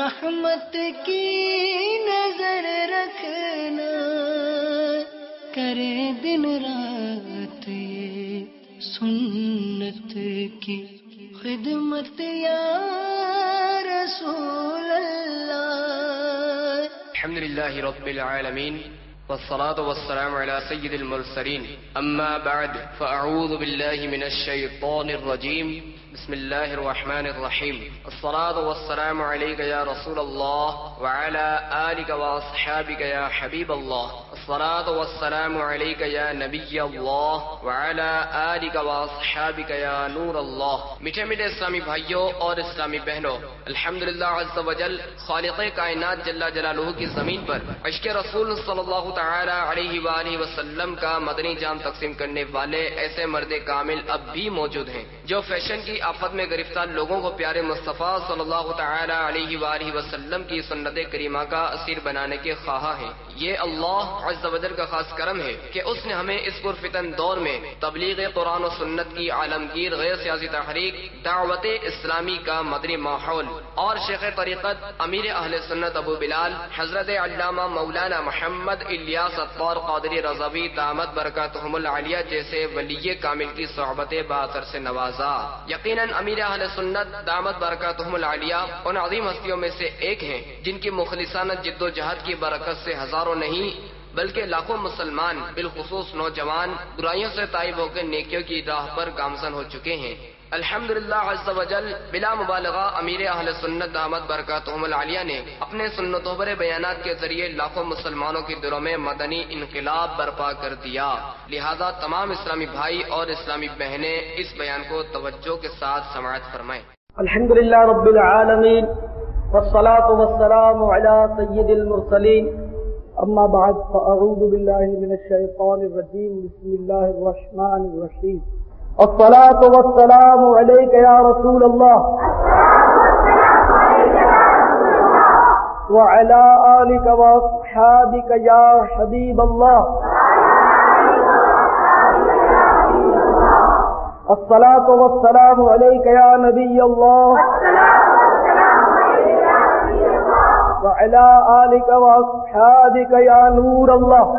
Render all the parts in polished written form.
رحمت کی نظر رکھنا، کرے دن رات یہ سنت کی خدمت یا رسول اللہ۔ الحمدللہ رب العالمین والصلاة والسلام على سید المرسلین، اما بعد فاعوذ باللہ من الشیطان الرجیم، بسم اللہ الرحمن الرحیم۔ الصلاة والسلام علیک یا رسول اللہ وعلى آلک واصحابک یا حبیب اللہ۔ الصلاة والسلام علیک یا نبی اللہ وعلى آلک واصحابک یا نور اللہ۔ میٹھے میٹھے اسلامی بھائیوں اور اسلامی بہنوں، الحمدللہ عز وجل خالق کائنات جل جلالہ کی زمین پر عشق رسول صلی اللہ تعالی علیہ وآلہ وسلم کا مدنی جام تقسیم کرنے والے ایسے مرد کامل اب بھی موجود ہیں جو فیشن کی آفت میں گرفتار لوگوں کو پیارے مصطفیٰ صلی اللہ تعالی علیہ وآلہ وسلم کی سنت کریمہ کا اسیر بنانے کے خواہاں ہیں۔ یہ اللہ عز و جل کا خاص کرم ہے کہ اس نے ہمیں اس پرفتن دور میں تبلیغ قرآن و سنت کی عالمگیر غیر سیاسی تحریک، دعوت اسلامی کا مدنی ماحول اور شیخ طریقت امیر اہل سنت ابو بلال حضرت علامہ مولانا محمد الیاس اطہار قادری رضوی دامت برکاتہم العالیہ جیسے ولی کامل کی صحبت باثر سے نوازا۔ یقیناً امیر اہل سنت دامت برکاتہم العالیہ ان عظیم ہستیوں میں سے ایک ہیں جن کی مخلصانہ جد و جہد کی برکت سے ہزاروں نہیں بلکہ لاکھوں مسلمان بالخصوص نوجوان برائیوں سے تائب ہو کے نیکیوں کی راہ پر گامزن ہو چکے ہیں۔ الحمدللہ عز و جل بلا مبالغہ امیر اہل سنت دامت برکاتہم العالیہ نے اپنے سنتوں پر بیانات کے ذریعے لاکھوں مسلمانوں کے دلوں میں مدنی انقلاب برپا کر دیا۔ لہذا تمام اسلامی بھائی اور اسلامی بہنیں اس بیان کو توجہ کے ساتھ سماعت فرمائیں۔ الحمدللہ رب العالمین والصلاة والسلام علی سید المرسلین، اما بعد فاعوذ باللہ من الشیطان الرجیم، بسم اللہ الرحمن الرحیم۔ الصلاة والسلام علیک یا رسول اللہ وعلی آلک واصحابک یا حبیب اللہ۔ الصلاة والسلام علیک یا نبی اللہ وعلی آلک واصحابک یا نور اللہ۔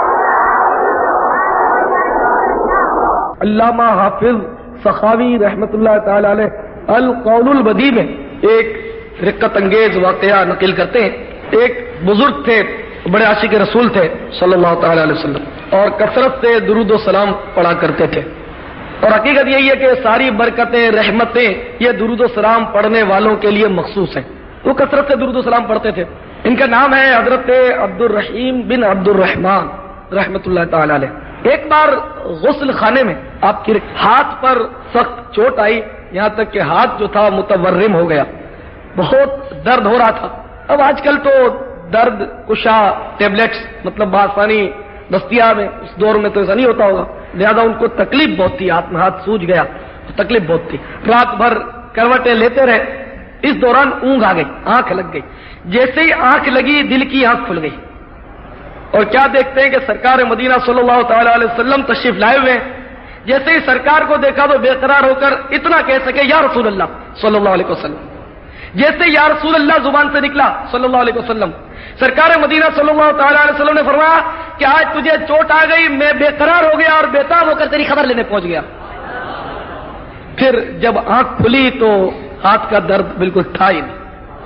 علامہ حافظ سخاوی رحمۃ اللہ تعالی علیہ القول البدیع میں ایک رقت انگیز واقعہ نقل کرتے ہیں۔ ایک بزرگ تھے، بڑے عاشق رسول تھے صلی اللہ تعالی علیہ وسلم، اور کثرت سے درود و سلام پڑھا کرتے تھے، اور حقیقت یہی ہے کہ ساری برکتیں رحمتیں یہ درود و سلام پڑھنے والوں کے لیے مخصوص ہیں۔ وہ کثرت سے درود و سلام پڑھتے تھے۔ ان کا نام ہے حضرت عبد الرحیم بن عبد الرحمان رحمۃ اللہ تعالی علیہ۔ ایک بار غسل خانے میں آپ کے ہاتھ پر سخت چوٹ آئی، یہاں تک کہ ہاتھ جو تھا متورم ہو گیا، بہت درد ہو رہا تھا۔ اب آج کل تو درد کشا ٹیبلٹس مطلب بآسانی دستیاب ہے، اس دور میں تو ایسا نہیں ہوتا ہوگا، لہذا ان کو تکلیف بہت تھی، ہاتھ میں ہاتھ سوج گیا، تکلیف بہت تھی۔ رات بھر کروٹیں لیتے رہے، اس دوران اونگ آ گئی، آنکھ لگ گئی۔ جیسے ہی آنکھ لگی دل کی آنکھ کھل گئی، اور کیا دیکھتے ہیں کہ سرکار مدینہ صلی اللہ تعالی علیہ وسلم تشریف لائے ہوئے ہیں۔ جیسے ہی سرکار کو دیکھا تو بے قرار ہو کر اتنا کہہ سکے یا رسول اللہ صلی اللہ علیہ وسلم۔ جیسے یا رسول اللہ زبان سے نکلا صلی اللہ علیہ وسلم، سرکار مدینہ صلی اللہ تعالی علیہ وسلم نے فرمایا کہ آج تجھے چوٹ آ گئی، میں بے قرار ہو گیا اور بےتاب ہو کر تیری خبر لینے پہنچ گیا۔ پھر جب آنکھ کھلی تو ہاتھ کا درد بالکل تھا ہی نہیں۔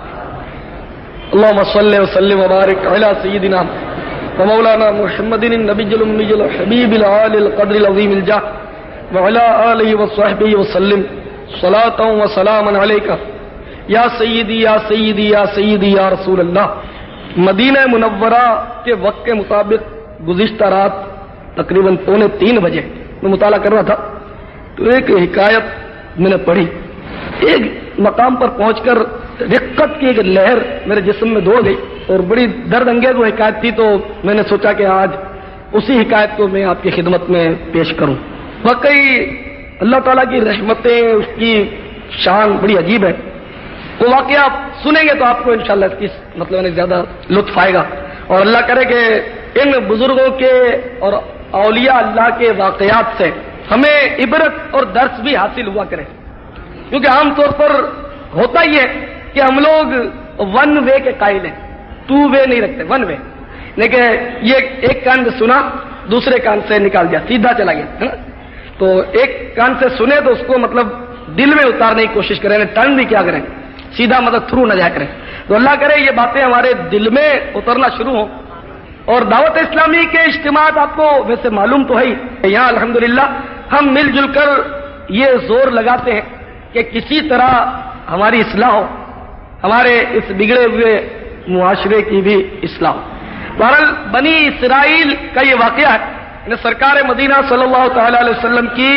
اللہم صلی وسلم وبارک علی سیدنا ومولانا محمد النبی الامی الحبیب العالی القدر العظیم الجاہ وعلی آلہ وصحبہ وسلم صلاۃ و سلام علیک یا سیدی یا سیدی یا سیدی یا رسول اللہ۔ مدینہ منورہ کے وقت کے مطابق گزشتہ رات تقریباً 2:45 بجے میں مطالعہ کر رہا تھا تو ایک حکایت میں نے پڑھی۔ ایک مقام پر پہنچ کر رقت کی ایک لہر میرے جسم میں دوڑ گئی اور بڑی درد انگیز وہ حکایت تھی، تو میں نے سوچا کہ آج اسی حکایت کو میں آپ کی خدمت میں پیش کروں۔ واقعی اللہ تعالیٰ کی رحمتیں، اس کی شان بڑی عجیب ہے۔ وہ واقعہ آپ سنیں گے تو آپ کو انشاءاللہ اس کی مطلب زیادہ لطف آئے گا، اور اللہ کرے کہ ان بزرگوں کے اور اولیاء اللہ کے واقعات سے ہمیں عبرت اور درس بھی حاصل ہوا کرے، کیونکہ عام طور پر ہوتا ہی ہے کہ ہم لوگ ون وے کے قائل ہیں، ٹو وے نہیں رکھتے، ون وے، لیکن یہ ایک کان سے سنا دوسرے کان سے نکال دیا، سیدھا چلا گیا ہے نا. تو ایک کان سے سنے تو اس کو مطلب دل میں اتارنے کی کوشش کریں، ٹرن بھی کیا کریں، سیدھا مطلب تھرو نہ جا کریں. تو اللہ کرے یہ باتیں ہمارے دل میں اترنا شروع ہوں. اور دعوت اسلامی کے اجتماعات آپ کو ویسے معلوم تو ہے ہی، یہاں الحمدللہ ہم مل جل کر یہ زور لگاتے ہیں کہ کسی طرح ہماری اصلاح ہو، ہمارے اس بگڑے ہوئے معاشرے کی بھی اصلاح ہو. بہرحال بنی اسرائیل کا یہ واقعہ ہے، سرکار مدینہ صلی اللہ تعالی علیہ وسلم کی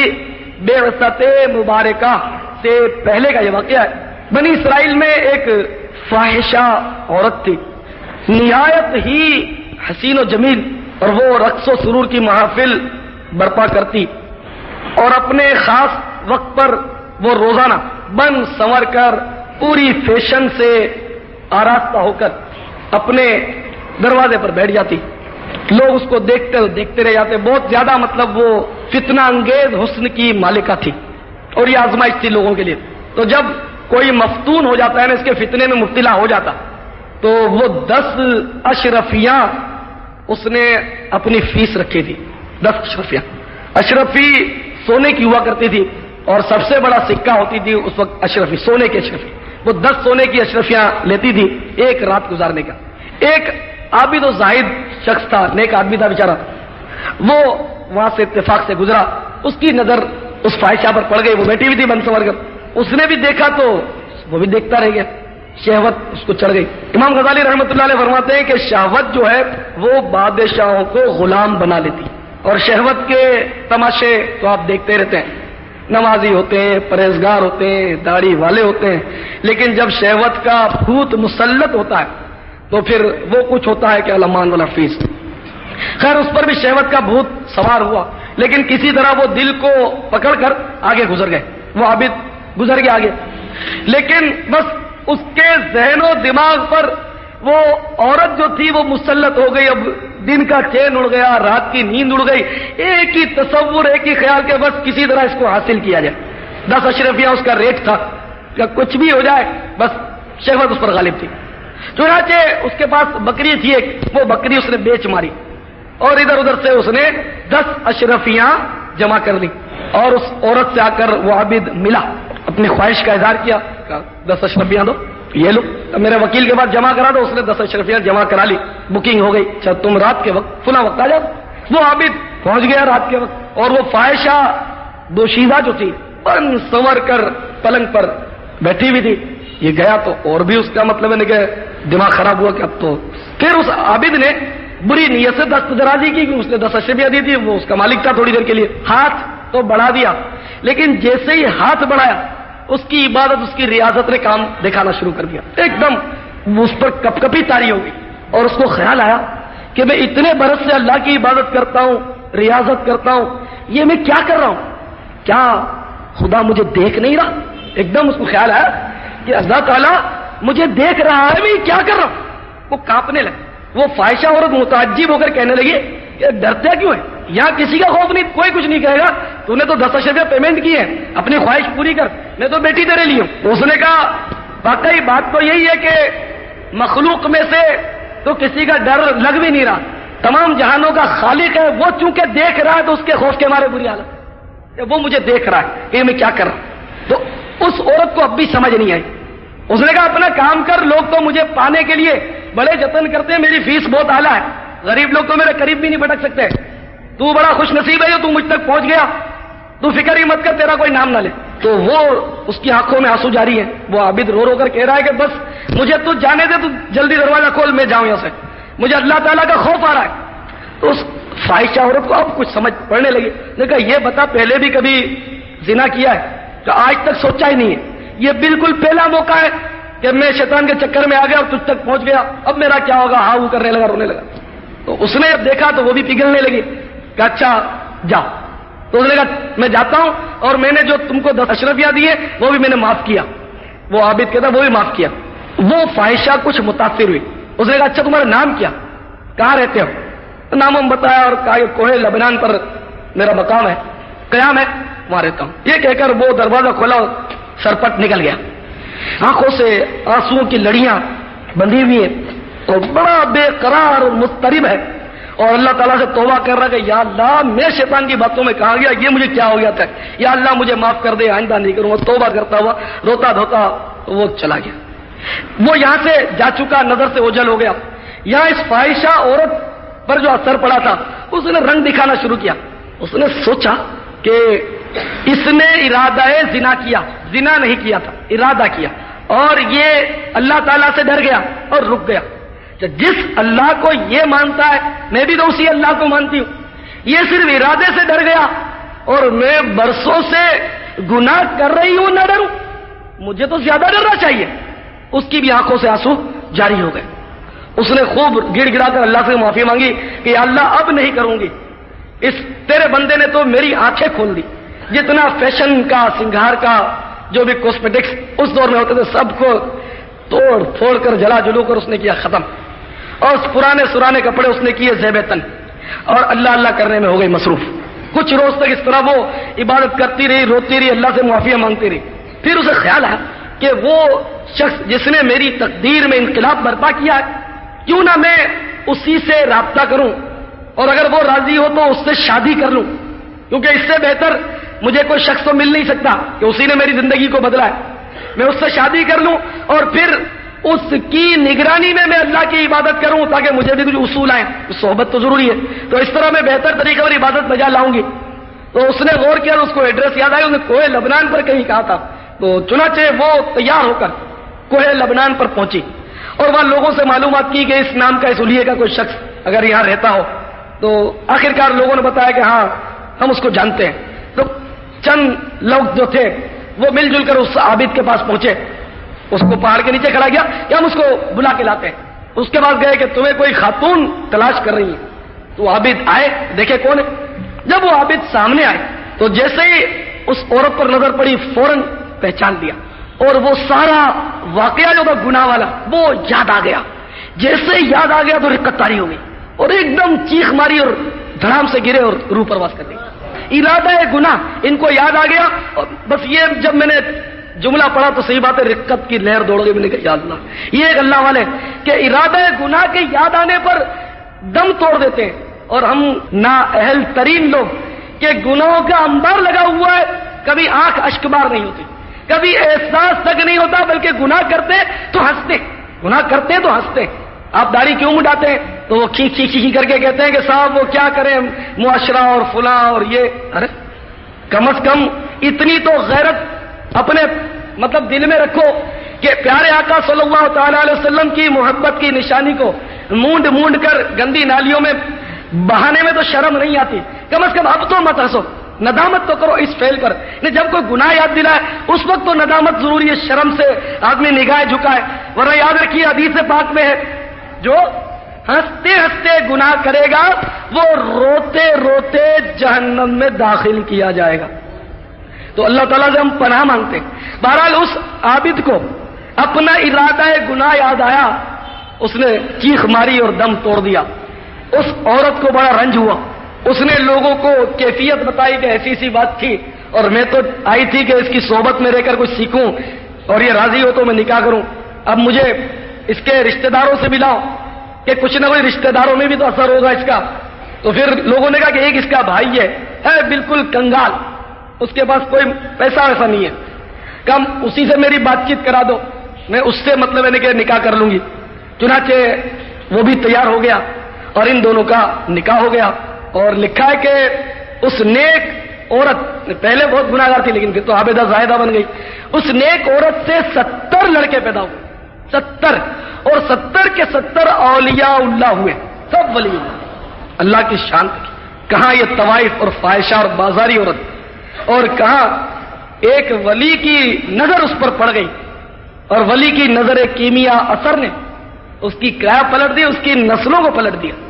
بعثت مبارکہ سے پہلے کا یہ واقعہ ہے. بنی اسرائیل میں ایک فاحشہ عورت تھی، نہایت ہی حسین و جمیل، اور وہ رقص و سرور کی محافل برپا کرتی، اور اپنے خاص وقت پر وہ روزانہ بن سنور کر پوری فیشن سے آراستہ ہو کر اپنے دروازے پر بیٹھ جاتی. لوگ اس کو دیکھتے رہ جاتے. بہت زیادہ مطلب وہ فتنہ انگیز حسن کی مالکہ تھی، اور یہ آزمائش تھی لوگوں کے لیے. تو جب کوئی مفتون ہو جاتا ہے نا، اس کے فتنے میں مبتلا ہو جاتا، تو وہ 10 اشرفیاں اس نے اپنی فیس رکھی تھی. 10 اشرفیاں. اشرفی سونے کی ہوا کرتی تھی، اور سب سے بڑا سکہ ہوتی تھی اس وقت اشرفی، سونے کی اشرفی. وہ 10 سونے کی اشرفیاں لیتی تھی ایک رات گزارنے کا. ایک عابد و زاہد شخص تھا، نیک آدمی تھا بیچارہ، وہ وہاں سے اتفاق سے گزرا، اس کی نظر اس فاحشہ پر پڑ گئی. وہ بیٹھی ہوئی تھی بن سنور کر، اس نے بھی دیکھا تو وہ بھی دیکھتا رہ گیا، شہوت اس کو چڑھ گئی. امام غزالی رحمۃ اللہ علیہ فرماتے ہیں کہ شہوت جو ہے وہ بادشاہوں کو غلام بنا لیتی، اور شہوت کے تماشے تو آپ دیکھتے رہتے ہیں. نمازی ہوتے ہیں، پرہیزگار ہوتے ہیں، داڑھی والے ہوتے ہیں، لیکن جب شہوت کا بھوت مسلط ہوتا ہے تو پھر وہ کچھ ہوتا ہے کہ علمان والحفیظ. خیر اس پر بھی شہوت کا بھوت سوار ہوا، لیکن کسی طرح وہ دل کو پکڑ کر آگے گزر گئے. وہ عابد گزر گیا آگے، لیکن بس اس کے ذہن و دماغ پر وہ عورت جو تھی وہ مسلط ہو گئی. اب دن کا چین اڑ گیا، رات کی نیند اڑ گئی، ایک ہی تصور، ایک ہی خیال کہ بس کسی طرح اس کو حاصل کیا جائے. 10 اشرفیاں اس کا ریٹ تھا کہ کچھ بھی ہو جائے، بس شہوت اس پر غالب تھی. چنانچہ اس کے پاس بکری تھی ایک، وہ بکری اس نے بیچ ماری، اور ادھر ادھر سے اس نے 10 اشرفیاں جمع کر لی. اور اس عورت سے آ کر وہ عابد ملا، اپنی خواہش کا اظہار کیا، 10 اشرفیاں دو، یہ لو. میرے وکیل کے پاس جمع کرا دو. اس نے 10 اشرفیاں جمع کرا لی، بکنگ ہو گئی. اچھا تم رات کے وقت فلاں وقت آ جاؤ. وہ عابد پہنچ گیا رات کے وقت، اور وہ فاحشہ دوشیزہ جو تھی بن سنور کر پلنگ پر بیٹھی ہوئی تھی. یہ گیا تو اور بھی اس کا مطلب ہے کہ دماغ خراب ہوا کہ اب تو. پھر اس عابد نے بری نیت سے دست درازی کی کہ اس نے 10 اشرفیاں دی تھی، وہ اس کا مالک تھا. تھوڑی دیر کے لیے ہاتھ تو بڑھا دیا، لیکن جیسے ہی ہاتھ بڑھایا اس کی عبادت، اس کی ریاضت نے کام دکھانا شروع کر دیا. ایک دم اس پر کپ کپی طاری ہو گئی، اور اس کو خیال آیا کہ میں اتنے برس سے اللہ کی عبادت کرتا ہوں، ریاضت کرتا ہوں، یہ میں کیا کر رہا ہوں؟ کیا خدا مجھے دیکھ نہیں رہا؟ ایک دم اس کو خیال آیا کہ اللہ تعالیٰ مجھے دیکھ رہا ہے، میں کیا کر رہا ہوں؟ وہ کانپنے لگا. وہ فاحشہ عورت متعجب ہو کر کہنے لگی کہ ڈرتے کیوں ہے؟ یہاں کسی کا خوف نہیں، کوئی کچھ نہیں کہے گا. تو نے تو 10 اشرفیاں پیمنٹ کی ہے، اپنی خواہش پوری کر، میں تو بیٹی تیرے لی ہوں. اس نے کہا واقعی بات تو یہی ہے کہ مخلوق میں سے تو کسی کا ڈر لگ بھی نہیں رہا، تمام جہانوں کا خالق ہے، وہ چونکہ دیکھ رہا ہے تو اس کے خوف کے مارے بری حالت، وہ مجھے دیکھ رہا ہے کہ میں کیا کر رہا ہوں. تو اس عورت کو اب بھی سمجھ نہیں آئی. اس نے کہا اپنا کام کر، لوگ تو مجھے پانے کے لیے بڑے جتن کرتے ہیں، میری فیس بہت اعلیٰ ہے، غریب لوگ تو میرے قریب بھی نہیں بھٹک سکتے. تو بڑا خوش نصیب ہے جو تو مجھ تک پہنچ گیا، تو فکر ہی مت کر، تیرا کوئی نام نہ لے. تو وہ اس کی آنکھوں میں آنسو جاری ہے. وہ عابد رو رو کر کہہ رہا ہے کہ بس مجھے تو جانے دے، تو جلدی دروازہ کھول، میں جاؤں یہاں سے، مجھے اللہ تعالیٰ کا خوف آ رہا ہے. تو اس فاحشہ عورت کو اب کچھ سمجھ پڑنے لگی. نے کہا یہ بتا پہلے بھی کبھی زنا کیا ہے؟ کہ آج تک سوچا ہی نہیں ہے، یہ بالکل پہلا موقع ہے کہ میں شیطان کے چکر میں آ گیا اور تجھ تک پہنچ گیا، اب میرا کیا ہوگا؟ ہاں وہ کرنے لگا، رونے لگا. تو اس نے جب دیکھا تو وہ بھی پگھلنے لگی کہ اچھا جا. تو اس نے کہا میں جاتا ہوں، اور میں نے جو تم کو 10 اشرفیاں دی ہے وہ بھی میں نے معاف کیا. وہ عابد کہتا وہ بھی معاف کیا. وہ فاحشہ کچھ متاثر ہوئی. اس نے کہا اچھا تمہارا نام کیا، کہاں رہتے ہو؟ نام ہم بتایا، اور کہا کوہ لبنان پر میرا مقام ہے، قیام ہے، وہاں رہتا ہوں. یہ کہہ کر وہ دروازہ کھولا، سرپٹ نکل گیا. آنکھوں سے آنسوؤں کی لڑیاں بندھی ہوئی ہے اور بڑا بے قرار اور مضطرب ہے، اور اللہ تعالیٰ سے توبہ کر رہا کہ یا اللہ میں شیطان کی باتوں میں کہا گیا، یہ مجھے کیا ہو گیا تھا، یا اللہ مجھے معاف کر دے، آئندہ نہیں کروں گا۔ توبہ کرتا ہوا روتا دھوتا وہ چلا گیا۔ وہ یہاں سے جا چکا، نظر سے اوجھل ہو گیا۔ یہاں اس فاحشہ عورت پر جو اثر پڑا تھا اس نے رنگ دکھانا شروع کیا۔ اس نے سوچا کہ اس نے ارادہ زنا کیا، زنا نہیں کیا تھا، ارادہ کیا، اور یہ اللہ تعالیٰ سے ڈر گیا اور رک گیا۔ جس اللہ کو یہ مانتا ہے میں بھی تو اسی اللہ کو مانتی ہوں، یہ صرف ارادے سے ڈر گیا اور میں برسوں سے گناہ کر رہی ہوں، نہ ڈروں، مجھے تو زیادہ ڈرنا چاہیے۔ اس کی بھی آنکھوں سے آنسو جاری ہو گئے۔ اس نے خوب گڑ گڑا کر اللہ سے معافی مانگی کہ یا اللہ اب نہیں کروں گی، اس تیرے بندے نے تو میری آنکھیں کھول دی، جتنا فیشن کا، سنگھار کا، جو بھی کاسمیٹکس اس دور میں ہوتے تھے سب کو توڑ پھوڑ کر جلا جلو کر اس نے کیا ختم، اور پرانے سرانے کپڑے اس نے کیے زیب تن، اور اللہ اللہ کرنے میں ہو گئی مصروف۔ کچھ روز تک اس طرح وہ عبادت کرتی رہی، روتی رہی، اللہ سے معافیاں مانگتی رہی۔ پھر اسے خیال ہے کہ وہ شخص جس نے میری تقدیر میں انقلاب برپا کیا ہے، کیوں نہ میں اسی سے رابطہ کروں، اور اگر وہ راضی ہو تو اس سے شادی کر لوں، کیونکہ اس سے بہتر مجھے کوئی شخص تو مل نہیں سکتا کہ اسی نے میری زندگی کو بدلا ہے۔ میں اس سے شادی کر لوں اور پھر اس کی نگرانی میں اللہ کی عبادت کروں تاکہ مجھے بھی کچھ اصول آئیں، صحبت تو ضروری ہے، تو اس طرح میں بہتر طریقے پر عبادت بجا لاؤں گی۔ تو اس نے غور کیا، اس کو ایڈریس یاد آیا، اس نے کوہ لبنان پر کہیں کہا تھا، تو چنانچہ وہ تیار ہو کر کوہ لبنان پر پہنچی اور وہاں لوگوں سے معلومات کی کہ اس نام کا، اس الیے کا کوئی شخص اگر یہاں رہتا ہو، تو آخرکار لوگوں نے بتایا کہ ہاں ہم اس کو جانتے ہیں۔ تو چند لوگ جو تھے وہ مل جل کر اس عابد کے پاس پہنچے، اس کو پہاڑ کے نیچے کھڑا کیا کہ ہم اس کو بلا کے لاتے ہیں۔ اس کے پاس گئے کہ تمہیں کوئی خاتون تلاش کر رہی ہے، تو عابد آئے، دیکھے کون ہے۔ جب وہ عابد سامنے آئے تو جیسے ہی اس عورت پر نظر پڑی فوراً پہچان لیا، اور وہ سارا واقعہ جو تھا گناہ والا وہ یاد آ گیا۔ جیسے یاد آ گیا تو رقت طاری ہو گئی اور ایک دم چیخ ماری اور دھڑام سے گرے اور روح پرواز کر دی۔ ارادہ ہے گناہ ان کو یاد آ گیا، اور بس یہ جب میں نے جملہ پڑھا تو صحیح بات ہے، رقت کی لہر دوڑ گئی، میں نے کہا یا اللہ، یہ ایک اللہ والے کہ ارادہ گناہ کے یاد آنے پر دم توڑ دیتے ہیں، اور ہم نااہل ترین لوگ کہ گناہوں کا انبار لگا ہوا ہے، کبھی آنکھ اشک بار نہیں ہوتی، کبھی احساس تک نہیں ہوتا، بلکہ گناہ کرتے تو ہنستے، گناہ کرتے تو ہنستے۔ آپ داڑھی کیوں مڈاتے ہیں تو وہ کھینچی کھینچی کر کے کہتے ہیں کہ صاحب وہ کیا کریں، معاشرہ اور فلاں اور یہ۔ ارے کم از کم اتنی تو غیرت اپنے مطلب دل میں رکھو کہ پیارے آقا صلی اللہ تعالی علیہ وسلم کی محبت کی نشانی کو مونڈ مونڈ کر گندی نالیوں میں بہانے میں تو شرم نہیں آتی، کم از کم اب تو مت ہنسو، ندامت تو کرو اس فعل پر۔ جب کوئی گناہ یاد دلائے اس وقت تو ندامت ضروری ہے، شرم سے آدمی نگاہ جھکائے، ورنہ یاد رکھیے حدیث پاک میں ہے جو ہنستے ہنستے گناہ کرے گا وہ روتے روتے جہنم میں داخل کیا جائے گا۔ تو اللہ تعالیٰ سے ہم پناہ مانگتے ہیں۔ بہرحال اس عابد کو اپنا ارادہ گناہ یاد آیا، اس نے چیخ ماری اور دم توڑ دیا۔ اس عورت کو بڑا رنج ہوا، اس نے لوگوں کو کیفیت بتائی کہ ایسی سی بات تھی، اور میں تو آئی تھی کہ اس کی صحبت میں رہ کر کچھ سیکھوں، اور یہ راضی ہو تو میں نکاح کروں، اب مجھے اس کے رشتہ داروں سے ملاؤ کہ کچھ نہ کوئی رشتہ داروں میں بھی تو اثر ہوگا اس کا۔ تو پھر لوگوں نے کہا کہ ایک اس کا بھائی ہے بالکل کنگال، اس کے پاس کوئی پیسہ ویسا نہیں ہے، کم اسی سے میری بات چیت کرا دو، میں اس سے مطلب ہے کہ نکاح کر لوں گی۔ چنانچہ وہ بھی تیار ہو گیا اور ان دونوں کا نکاح ہو گیا، اور لکھا ہے کہ اس نیک عورت پہلے بہت گناہگار تھی لیکن پھر تو عابدہ زاہدہ بن گئی، اس نیک عورت سے 70 لڑکے پیدا ہوئے، 70، اور 70 کے 70 اولیاء اللہ ہوئے، سب ولی اللہ۔ اللہ کی شان کی کہاں یہ طوائف اور فاحشہ اور بازاری عورت، اور کہاں ایک ولی کی نظر اس پر پڑ گئی، اور ولی کی نظر کیمیا اثر نے اس کی کیا پلٹ دی، اس کی نسلوں کو پلٹ دیا۔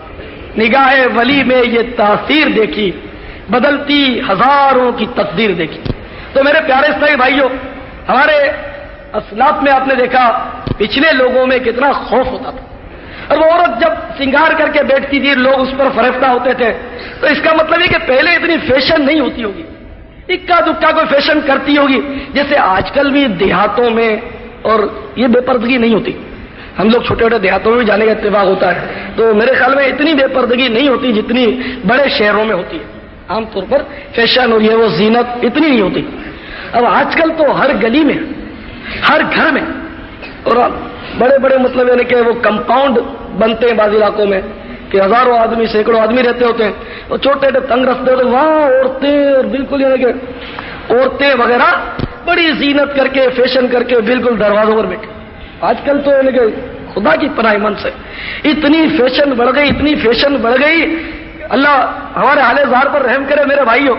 نگاہ ولی میں یہ تاثیر دیکھی، بدلتی ہزاروں کی تقدیر دیکھی۔ تو میرے پیارے اسلامی بھائیوں، ہمارے اسلاف میں آپ نے دیکھا پچھلے لوگوں میں کتنا خوف ہوتا تھا، اور وہ عورت جب سنگار کر کے بیٹھتی تھی لوگ اس پر فریفتہ ہوتے تھے، تو اس کا مطلب ہے کہ پہلے اتنی فیشن نہیں ہوتی ہوگی، اکا دکا کوئی فیشن کرتی ہوگی، جیسے آج کل بھی دیہاتوں میں اور یہ بے پردگی نہیں ہوتی۔ ہم لوگ چھوٹے چھوٹے دیہاتوں میں بھی جانے کا اتفاق ہوتا ہے، تو میرے خیال میں اتنی بے پردگی نہیں ہوتی جتنی بڑے شہروں میں ہوتی ہے. عام طور پر فیشن اور یہ وہ زینت اتنی نہیں ہوتی. اب آج کل تو ہر گلی میں، ہر گھر میں، اور بڑے بڑے مطلب یعنی کہ وہ کمپاؤنڈ بنتے ہیں بعض علاقوں میں کہ ہزاروں آدمی، سینکڑوں آدمی رہتے ہوتے ہیں، اور چھوٹے چھوٹے تنگ رستے ہوتے ہیں، وہاں عورتیں اور بالکل یعنی کہ عورتیں وغیرہ بڑی زینت کر کے، فیشن کر کے بالکل دروازوں پر بیٹھے. آج کل تو یعنی کہ خدا کی پناہ من سے اتنی فیشن بڑھ گئی، اتنی فیشن بڑھ گئی. اللہ ہمارے حال زار پر رحم کرے. میرے بھائیوں،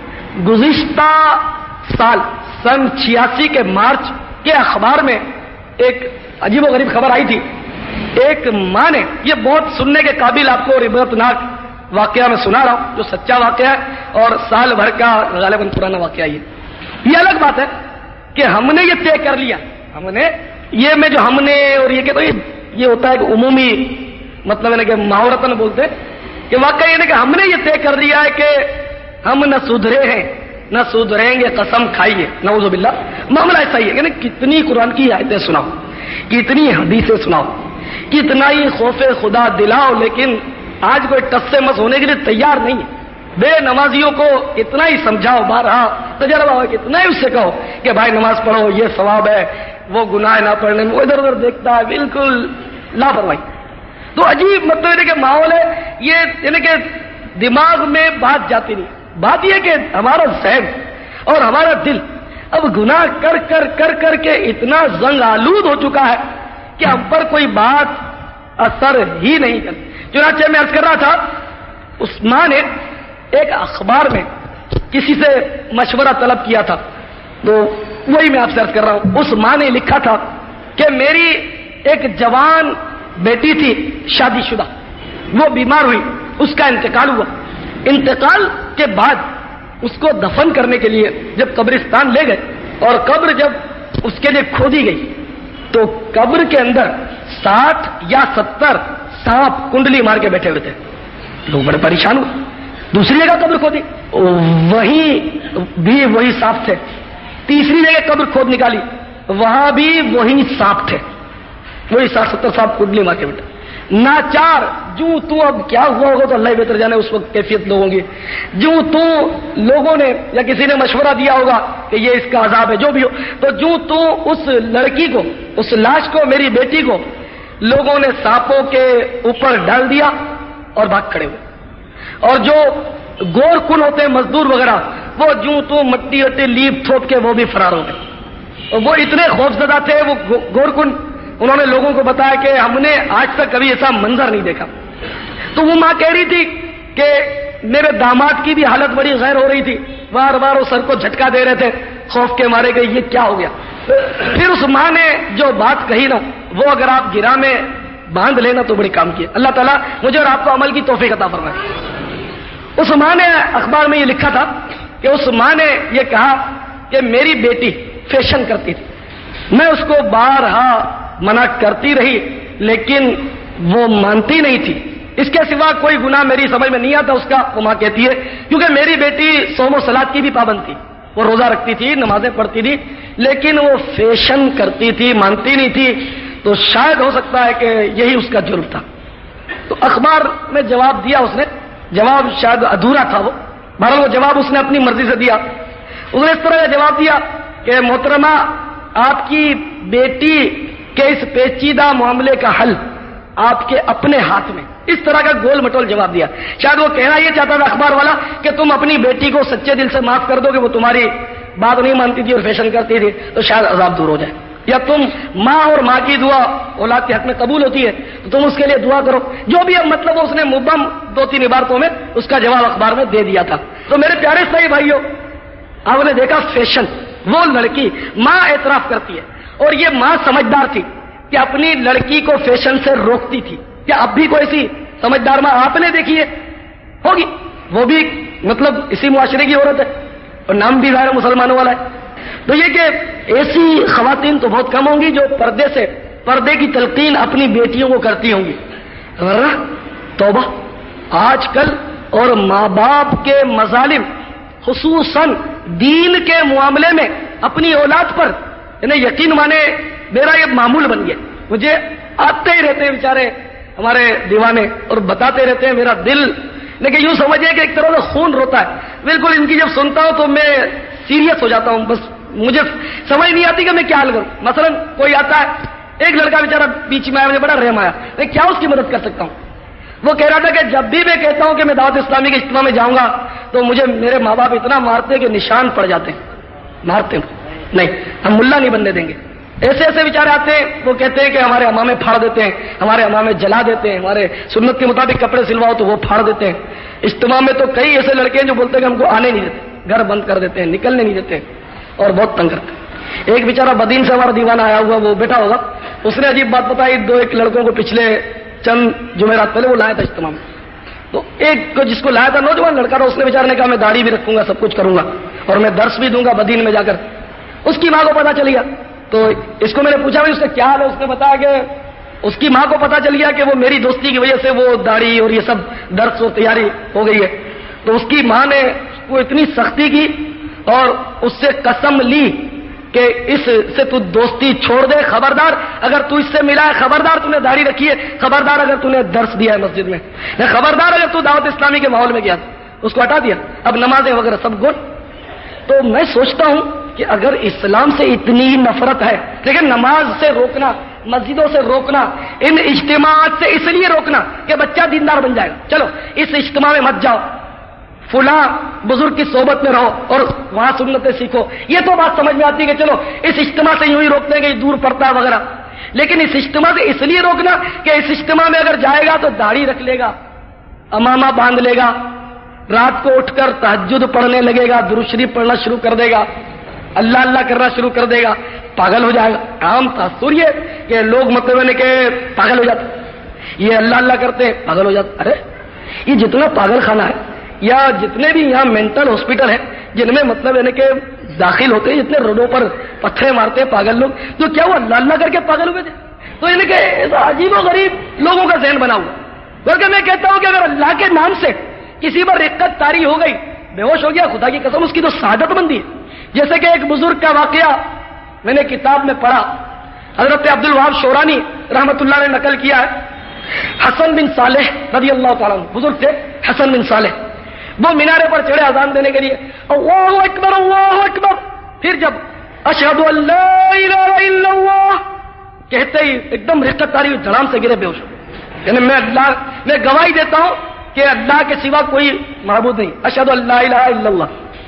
گزشتہ سال سن 86 کے مارچ کے اخبار میں ایک عجیب و غریب خبر آئی تھی. ایک ماں نے، یہ بہت سننے کے قابل آپ کو عبرتناک واقعہ میں سنا رہا ہوں جو سچا واقعہ ہے اور سال بھر کا غالباً پرانا واقعہ. یہ الگ بات ہے کہ ہم نے یہ طے کر لیا، ہم نے یہ میں جو ہم نے اور یہ کہ یہ ہوتا ہے کہ عمومی مطلب ہے کہ محاورتاً بولتے کہ واقعی یہ کہ ہم نے یہ طے کر لیا ہے کہ ہم نہ سدھرے ہیں نہ سدھریں گے، قسم کھائیے، نعوذ باللہ. معاملہ ایسا ہی ہے یعنی کتنی قرآن کی آیتیں سناؤ، کتنی حدیثیں سناؤ، کتنا ہی خوف خدا دلاؤ، لیکن آج کوئی ٹس سے مس ہونے کے لیے تیار نہیں ہے. بے نمازیوں کو اتنا ہی سمجھاؤ، بارہا تجربہ ہو، کتنا ہی اس سے کہو کہ بھائی نماز پڑھو، یہ ثواب ہے، وہ گناہ نہ پڑھنے میں. وہ ادھر ادھر دیکھتا ہے، بالکل لاپرواہی. تو عجیب مطلب یعنی کہ ماحول ہے یہ، یعنی کہ دماغ میں بات جاتی نہیں. بات یہ کہ ہمارا ذہن اور ہمارا دل اب گناہ کر کر کر کر کے اتنا زنگ آلود ہو چکا ہے کہ ہم پر کوئی بات اثر ہی نہیں کرتی. چنانچہ میں عرض کر رہا تھا، اس ماں نے ایک اخبار میں کسی سے مشورہ طلب کیا تھا، تو وہی میں آپ سے عرض کر رہا ہوں. اس ماں نے لکھا تھا کہ میری ایک جوان بیٹی تھی شادی شدہ، وہ بیمار ہوئی، اس کا انتقال ہوا. انتقال کے بعد اس کو دفن کرنے کے لیے جب قبرستان لے گئے اور قبر جب اس کے لیے کھودی گئی تو قبر کے اندر 60 یا 70 سانپ کنڈلی مار کے بیٹھے ہوئے تھے. لوگ بڑے پریشان ہوئے. دوسری جگہ قبر کھودی، وہیں بھی وہی سانپ تھے. تیسری جگہ قبر کھود نکالی، وہاں بھی وہی سانپ تھے، وہی 60-70 سانپ کنڈلی مار کے بیٹھے. ناچار جو تو اب کیا ہوا ہوگا تو اللہ بہتر جانے اس وقت کیفیت لوگوں کی. جو تو لوگوں نے یا کسی نے مشورہ دیا ہوگا کہ یہ اس کا عذاب ہے، جو بھی ہو، تو جو تو اس لڑکی کو، اس لاش کو، میری بیٹی کو لوگوں نے سانپوں کے اوپر ڈال دیا اور بھاگ کھڑے ہوئے. اور جو گور کن ہوتے ہیں مزدور وغیرہ، وہ جو تو مٹی وٹی لیپ تھوپ کے وہ بھی فرار ہو گئے. اور وہ اتنے خوفزدہ تھے وہ گور کن، انہوں نے لوگوں کو بتایا کہ ہم نے آج تک کبھی ایسا منظر نہیں دیکھا. تو وہ ماں کہہ رہی تھی کہ میرے داماد کی بھی حالت بڑی غیر ہو رہی تھی، بار بار وہ سر کو جھٹکا دے رہے تھے خوف کے مارے کہ یہ کیا ہو گیا. پھر اس ماں نے جو بات کہی نا، وہ اگر آپ گرا میں باندھ لینا تو بڑی کام کی. اللہ تعالیٰ مجھے اور آپ کو عمل کی توفیق عطا فرمائے. اس ماں نے اخبار میں یہ لکھا تھا کہ اس ماں نے یہ کہا کہ میری بیٹی فیشن کرتی تھی، میں اس کو بارہا منع کرتی رہی لیکن وہ مانتی نہیں تھی. اس کے سوا کوئی گناہ میری سمجھ میں نہیں آتا اس کا. وہ ماں کہتی ہے کیونکہ میری بیٹی صوم و صلات کی بھی پابند تھی، وہ روزہ رکھتی تھی، نمازیں پڑھتی تھی، لیکن وہ فیشن کرتی تھی، مانتی نہیں تھی. تو شاید ہو سکتا ہے کہ یہی اس کا جرم تھا. تو اخبار میں جواب دیا اس نے، جواب شاید ادھورا تھا وہ، بہرحال وہ جواب اس نے اپنی مرضی سے دیا. اس نے اس طرح کا جواب دیا کہ محترمہ، آپ کی بیٹی کے اس پیچیدہ معاملے کا حل آپ کے اپنے ہاتھ میں. اس طرح کا گول مٹول جواب دیا. شاید وہ کہنا یہ چاہتا تھا اخبار والا کہ تم اپنی بیٹی کو سچے دل سے معاف کر دو کہ وہ تمہاری بات نہیں مانتی تھی اور فیشن کرتی تھی تو شاید عذاب دور ہو جائے. یا تم ماں اور ماں کی دعا اولاد کے حق میں قبول ہوتی ہے تو تم اس کے لیے دعا کرو. جو بھی مطلب اس نے مبہم 2-3 عبارتوں میں اس کا جواب اخبار میں دے دیا تھا. تو میرے پیارے صحیح بھائیوں، آپ نے دیکھا فیشن، وہ لڑکی ماں اعتراف کرتی ہے اور یہ ماں سمجھدار تھی کہ اپنی لڑکی کو فیشن سے روکتی تھی. کیا اب بھی کوئی ایسی سمجھدار ماں آپ نے دیکھی ہے؟ ہوگی. وہ بھی مطلب اسی معاشرے کی عورت ہے اور نام بھی ظاہر مسلمانوں والا ہے. تو یہ کہ ایسی خواتین تو بہت کم ہوں گی جو پردے کی تلقین اپنی بیٹیوں کو کرتی ہوں گی. توبہ. آج کل اور ماں باپ کے مظالم خصوصاً دین کے معاملے میں اپنی اولاد پر یقین مانے میرا یہ معمول بن گیا. مجھے آتے ہی رہتے ہیں بیچارے ہمارے دیوانے اور بتاتے رہتے ہیں میرا دل، لیکن یوں سمجھے کہ ایک طرح سے خون روتا ہے بالکل ان کی جب سنتا ہوں تو میں سیریس ہو جاتا ہوں، بس مجھے سمجھ نہیں آتی کہ میں کیا حل کروں۔ مثلا کوئی آتا ہے، ایک لڑکا بیچارہ بیچ میں آیا، مجھے بڑا رحم آیا، میں کیا اس کی مدد کر سکتا ہوں؟ وہ کہہ رہا تھا کہ جب بھی میں کہتا ہوں کہ میں دعوت اسلامی کے اجتماع میں جاؤں گا تو مجھے میرے ماں باپ اتنا مارتے کہ نشان پڑ جاتے ہیں، مارتے ہیں، نہیں ہم ملا نہیں بننے دیں گے۔ ایسے ایسے بیچارے آتے ہیں، وہ کہتے ہیں کہ ہمارے امامے پھاڑ دیتے ہیں، ہمارے امامے جلا دیتے ہیں، ہمارے سنت کے مطابق کپڑے سلواؤ تو وہ پھاڑ دیتے ہیں۔ اجتماع میں تو کئی ایسے لڑکے ہیں جو بولتے ہیں کہ ہم کو آنے نہیں دیتے، گھر بند کر دیتے ہیں، نکلنے نہیں دیتے اور بہت تنگ کرتے ہیں۔ ایک بیچارہ بدین سے ہمارا دیوانہ آیا ہوا، وہ بیٹھا ہوگا، اس نے عجیب بات بتائی، دو ایک لڑکوں کو پچھلے چند جمعرات پہلے وہ لایا تھا اجتماع میں، تو ایک کو جس کو لایا تھا نوجوان لڑکا تھا، اس نے بیچارے نے کہا میں داڑھی بھی رکھوں گا، سب کچھ کروں گا اور میں درس بھی دوں گا بدین میں جا کر۔ اس کی ماں کو پتا چل گیا، تو اس کو میں نے پوچھا بھائی اس کا کیا حال ہے، اس نے بتایا کہ اس کی ماں کو پتا چل گیا کہ وہ میری دوستی کی وجہ سے وہ داڑھی اور یہ سب درس و تیاری ہو گئی ہے، تو اس کی ماں نے وہ اتنی سختی کی اور اس سے قسم لی کہ اس سے تو دوستی چھوڑ دے، خبردار اگر تو اس سے ملا ہے، خبردار تو نے داڑھی رکھی ہے، خبردار اگر تو نے درس دیا ہے مسجد میں، خبردار اگر تو دعوت اسلامی کے ماحول میں گیا، اس کو ہٹا دیا، اب نمازیں وغیرہ سب گن۔ تو میں سوچتا ہوں کہ اگر اسلام سے اتنی نفرت ہے، لیکن نماز سے روکنا، مسجدوں سے روکنا، ان اجتماعات سے اس لیے روکنا کہ بچہ دیندار بن جائے گا، چلو اس اجتماع میں مت جاؤ، فلاں بزرگ کی صحبت میں رہو اور وہاں سنتیں سیکھو، یہ تو بات سمجھ میں آتی ہے کہ چلو اس اجتماع سے یوں ہی روکتے ہیں کہ دور پڑتا ہے وغیرہ، لیکن اس اجتماع سے اس لیے روکنا کہ اس اجتماع میں اگر جائے گا تو داڑھی رکھ لے گا، امامہ باندھ لے گا، رات کو اٹھ کر تہجد پڑھنے لگے گا، درود شریف پڑھنا شروع کر دے گا، اللہ اللہ کرنا شروع کر دے گا، پاگل ہو جائے گا۔ عام تاثر یہ کہ لوگ مطلب ہے کہ پاگل ہو جاتے، یہ اللہ اللہ کرتے ہیں پاگل ہو جاتے۔ ارے یہ جتنا پاگل خانہ ہے یا جتنے بھی یہاں مینٹل ہاسپٹل ہیں جن میں مطلب ہے کہ داخل ہوتے ہیں، جتنے روڈوں پر پتھرے مارتے ہیں پاگل لوگ، تو کیا وہ اللہ اللہ کر کے پاگل ہوئے تھے؟ تو یعنی کہ عجیب و غریب لوگوں کا ذہن بنا ہوا۔ بلکہ میں کہتا ہوں کہ اگر اللہ کے نام سے کسی پر رقت طاری ہو گئی، بے ہوش ہو گیا، خدا کی قسم اس کی تو سعادت بندی ہے۔ جیسے کہ ایک بزرگ کا واقعہ میں نے کتاب میں پڑھا، حضرت عبد الوہاب شورانی رحمت اللہ نے نقل کیا ہے، حسن بن صالح رضی اللہ تعالیٰ عنہ بزرگ تھے، حسن بن صالح، وہ مینارے پر چڑھے اذان دینے کے لیے، اللہ اکبر اللہ اکبر، پھر جب اشہد ان لا الہ الا اللہ کہتے ہی ایک دم رقت طاری ہوئی، دھڑام سے گرے بے ہوش، یعنی میں گواہی دیتا ہوں کہ اللہ کے سوا کوئی معبود نہیں، اشہد ان لا الہ الا اللہ،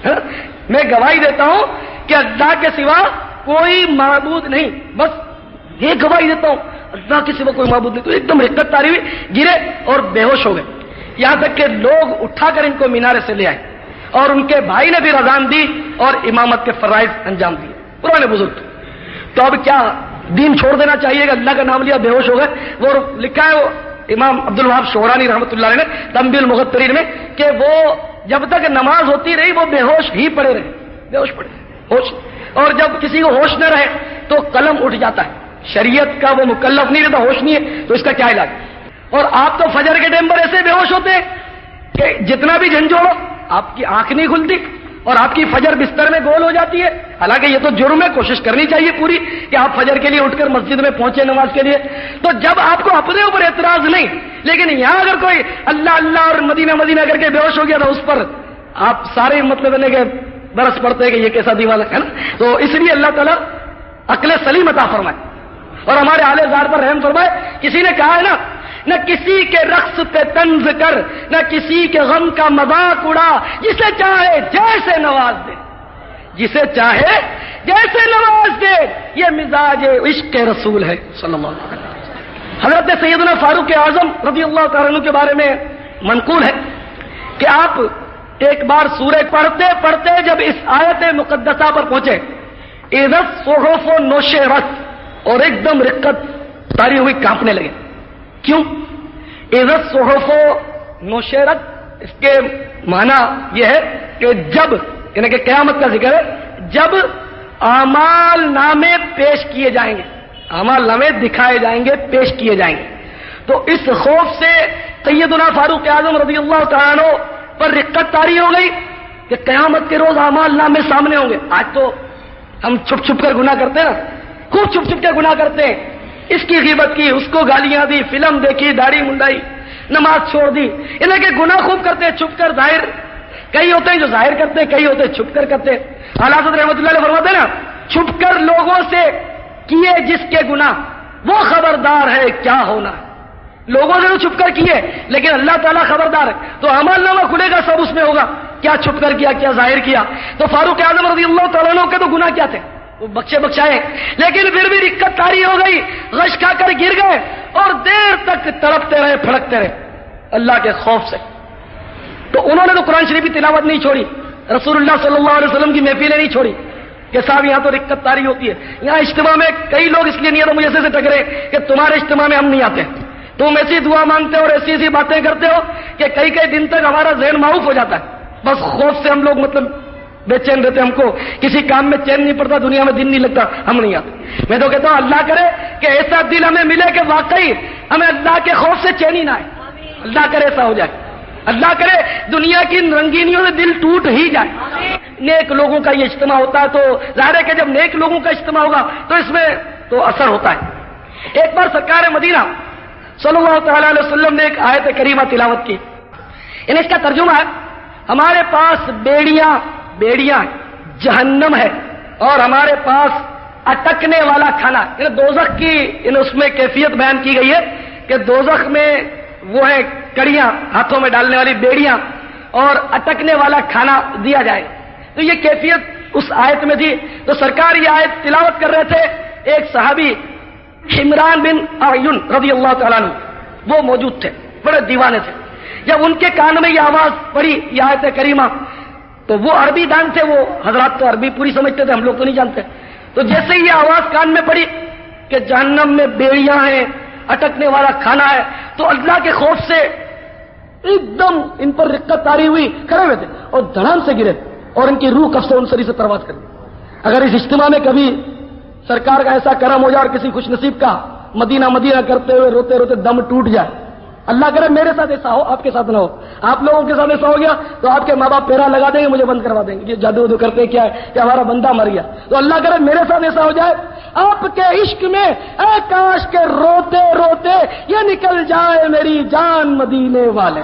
میں گواہی دیتا ہوں کہ اللہ کے سوا کوئی معبود نہیں، بس یہ گواہی دیتا ہوں اللہ کے سوا کوئی معبود نہیں، تو ایک دم رقت طاری ہوئی، گرے اور بے ہوش ہو گئے، یہاں تک کہ لوگ اٹھا کر ان کو مینارے سے لے آئے اور ان کے بھائی نے بھی اذان دی اور امامت کے فرائض انجام دیے، پرانے بزرگ۔ تو اب کیا دین چھوڑ دینا چاہیے کہ اللہ کا نام لیا بے ہوش ہو گئے؟ وہ لکھا ہے وہ امام عبد الوہاب شورانی رحمۃ اللہ علیہ نے تنبیہ المغترین میں کہ وہ جب تک نماز ہوتی رہی وہ بے ہوش ہی پڑے رہے، بے ہوش پڑے ہوش، اور جب کسی کو ہوش نہ رہے تو قلم اٹھ جاتا ہے، شریعت کا وہ مکلف نہیں رہتا، ہوش نہیں ہے تو اس کا کیا علاج؟ اور آپ تو فجر کے ٹائم پر ایسے بے ہوش ہوتے ہیں کہ جتنا بھی جھنجھوڑو آپ کی آنکھ نہیں کھلتی اور آپ کی فجر بستر میں گول ہو جاتی ہے، حالانکہ یہ تو جرم ہے، کوشش کرنی چاہیے پوری کہ آپ فجر کے لیے اٹھ کر مسجد میں پہنچے نماز کے لیے۔ تو جب آپ کو اپنے اوپر اعتراض نہیں، لیکن یہاں اگر کوئی اللہ اللہ اور مدینہ مدینہ کر کے بے ہوش ہو گیا تو اس پر آپ سارے مطلب ہے کہ برس پڑتے ہیں کہ یہ کیسا دیوانہ ہے نا۔ تو اس لیے اللہ تعالیٰ عقل سلیم عطا فرمائے اور ہمارے اعلی زار پر رحم فرمائے۔ کسی نے کہا ہے نا، نہ کسی کے رقص پہ طنز کر، نہ کسی کے غم کا مذاق اڑا، جسے چاہے جیسے نواز دے، جسے چاہے جیسے نواز دے، یہ مزاج عشق رسول ہے صلی اللہ علیہ وسلم۔ حضرت سیدنا فاروق اعظم رضی اللہ تعالیٰ عنہ کے بارے میں منقول ہے کہ آپ ایک بار سورہ پڑھتے پڑھتے جب اس آیت مقدسہ پر پہنچے، اذا الصحف نشرت، اور ایک دم رقت طاری ہوئی، کانپنے لگے۔ کیوں؟ اذا الصحف نشرت، اس کے معنی یہ ہے کہ جب، یعنی کہ قیامت کا ذکر ہے، جب اعمال نامے پیش کیے جائیں گے، اعمال نامے دکھائے جائیں گے، پیش کیے جائیں گے، تو اس خوف سے سیدنا فاروق اعظم رضی اللہ تعالیٰ عنہ پر رقت طاری ہو گئی کہ قیامت کے روز اعمال نامے سامنے ہوں گے۔ آج تو ہم چھپ چھپ کر گناہ کرتے ہیں نا، خوب چھپ چھپ کے گناہ کرتے ہیں، اس کی غیبت کی، اس کو گالیاں دی، فلم دیکھی، داڑھی منڈائی، نماز چھوڑ دی. انہیں کہ گناہ خوب کرتے ہیں چھپ کر ظاہر، کئی ہوتے ہیں جو ظاہر کرتے ہیں، کئی ہوتے ہیں چھپ کر کرتے ہیں. اعلیٰ حضرت رحمۃ اللہ علیہ فرماتے ہیں نا، چھپ کر لوگوں سے کیے جس کے گناہ وہ خبردار ہے کیا ہونا ہے. لوگوں سے تو چھپ کر کیے لیکن اللہ تعالیٰ خبردار ہے. تو عمل نامہ کھلے گا، سب اس میں ہوگا، کیا چھپ کر کیا، کیا ظاہر کیا. تو فاروق اعظم رضی اللہ تعالیٰ عنہ کے تو گناہ کیا تھے، وہ بخشے بخشائے، لیکن پھر بھی دقت طاری ہو گئی، غش کھا کر گر گئے اور دیر تک تڑپتے رہے، پھڑکتے رہے اللہ کے خوف سے. تو انہوں نے تو قرآن شریف کی تلاوت نہیں چھوڑی، رسول اللہ صلی اللہ علیہ وسلم کی محفلیں نہیں چھوڑی کہ صاحب یہاں تو دقت طاری ہوتی ہے. یہاں اجتماع میں کئی لوگ اس لیے نہیں آتے، مجھے سے ٹکرے کہ تمہارے اجتماع میں ہم نہیں آتے، تم ایسی دعا مانگتے ہو اور ایسی ایسی باتیں کرتے ہو کہ کئی کئی دن تک ہمارا ذہن معاف ہو جاتا ہے. بس خوف سے ہم لوگ مطلب بے چین رہتے، ہم کو کسی کام میں چین نہیں پڑتا، دنیا میں دن نہیں لگتا، ہم نہیں آتے. میں تو کہتا ہوں اللہ کرے کہ ایسا دل ہمیں ملے کہ واقعی ہمیں اللہ کے خوف سے چین ہی نہ آئے. اللہ کرے ایسا ہو جائے، اللہ کرے دنیا کی رنگینیوں سے دل ٹوٹ ہی جائے. نیک لوگوں کا یہ اجتماع ہوتا ہے تو ظاہر ہے کہ جب نیک لوگوں کا اجتماع ہوگا تو اس میں تو اثر ہوتا ہے. ایک بار سرکار مدینہ صلی اللہ تعالی علیہ وسلم نے ایک آیت کریمہ تلاوت کی. اس کا ترجمہ ہے، ہمارے پاس بیڑیاں جہنم ہے اور ہمارے پاس اٹکنے والا کھانا. دوزخ کی اس میں کیفیت بیان کی گئی ہے کہ دوزخ میں وہ ہے کڑیاں، ہاتھوں میں ڈالنے والی بیڑیاں اور اٹکنے والا کھانا دیا جائے. تو یہ کیفیت اس آیت میں تھی. تو سرکار یہ آیت تلاوت کر رہے تھے، ایک صحابی عمران بن اعین رضی اللہ تعالیٰ عنہ وہ موجود تھے، بڑے دیوانے تھے. جب ان کے کان میں یہ آواز پڑی یہ آیت کریمہ تو وہ عربی دان تھے، وہ حضرات تو عربی پوری سمجھتے تھے، ہم لوگ تو نہیں جانتے. تو جیسے ہی یہ آواز کان میں پڑی کہ جہنم میں بیڑیاں ہیں، اٹکنے والا کھانا ہے، تو اللہ کے خوف سے ایک دم ان پر رقت طاری ہوئی، کھڑے ہوئے تھے اور دھڑام سے گرے اور ان کی روح کف سے انصری سے پرواز کر دی. اگر اس اجتماع میں کبھی سرکار کا ایسا کرم ہو جائے اور کسی خوش نصیب کا مدینہ مدینہ کرتے ہوئے روتے روتے دم ٹوٹ جائے، اللہ کرے میرے ساتھ ایسا ہو، آپ کے ساتھ نہ ہو، آپ لوگوں کے ساتھ ایسا ہو گیا تو آپ کے ماں باپ پیرا لگا دیں گے، مجھے بند کروا دیں گے، یہ جادو وادو کرتے کیا ہے کہ ہمارا بندہ مر گیا. تو اللہ کرے میرے ساتھ ایسا ہو جائے، آپ کے عشق میں اے کاش کے روتے روتے یہ نکل جائے میری جان مدینے والے.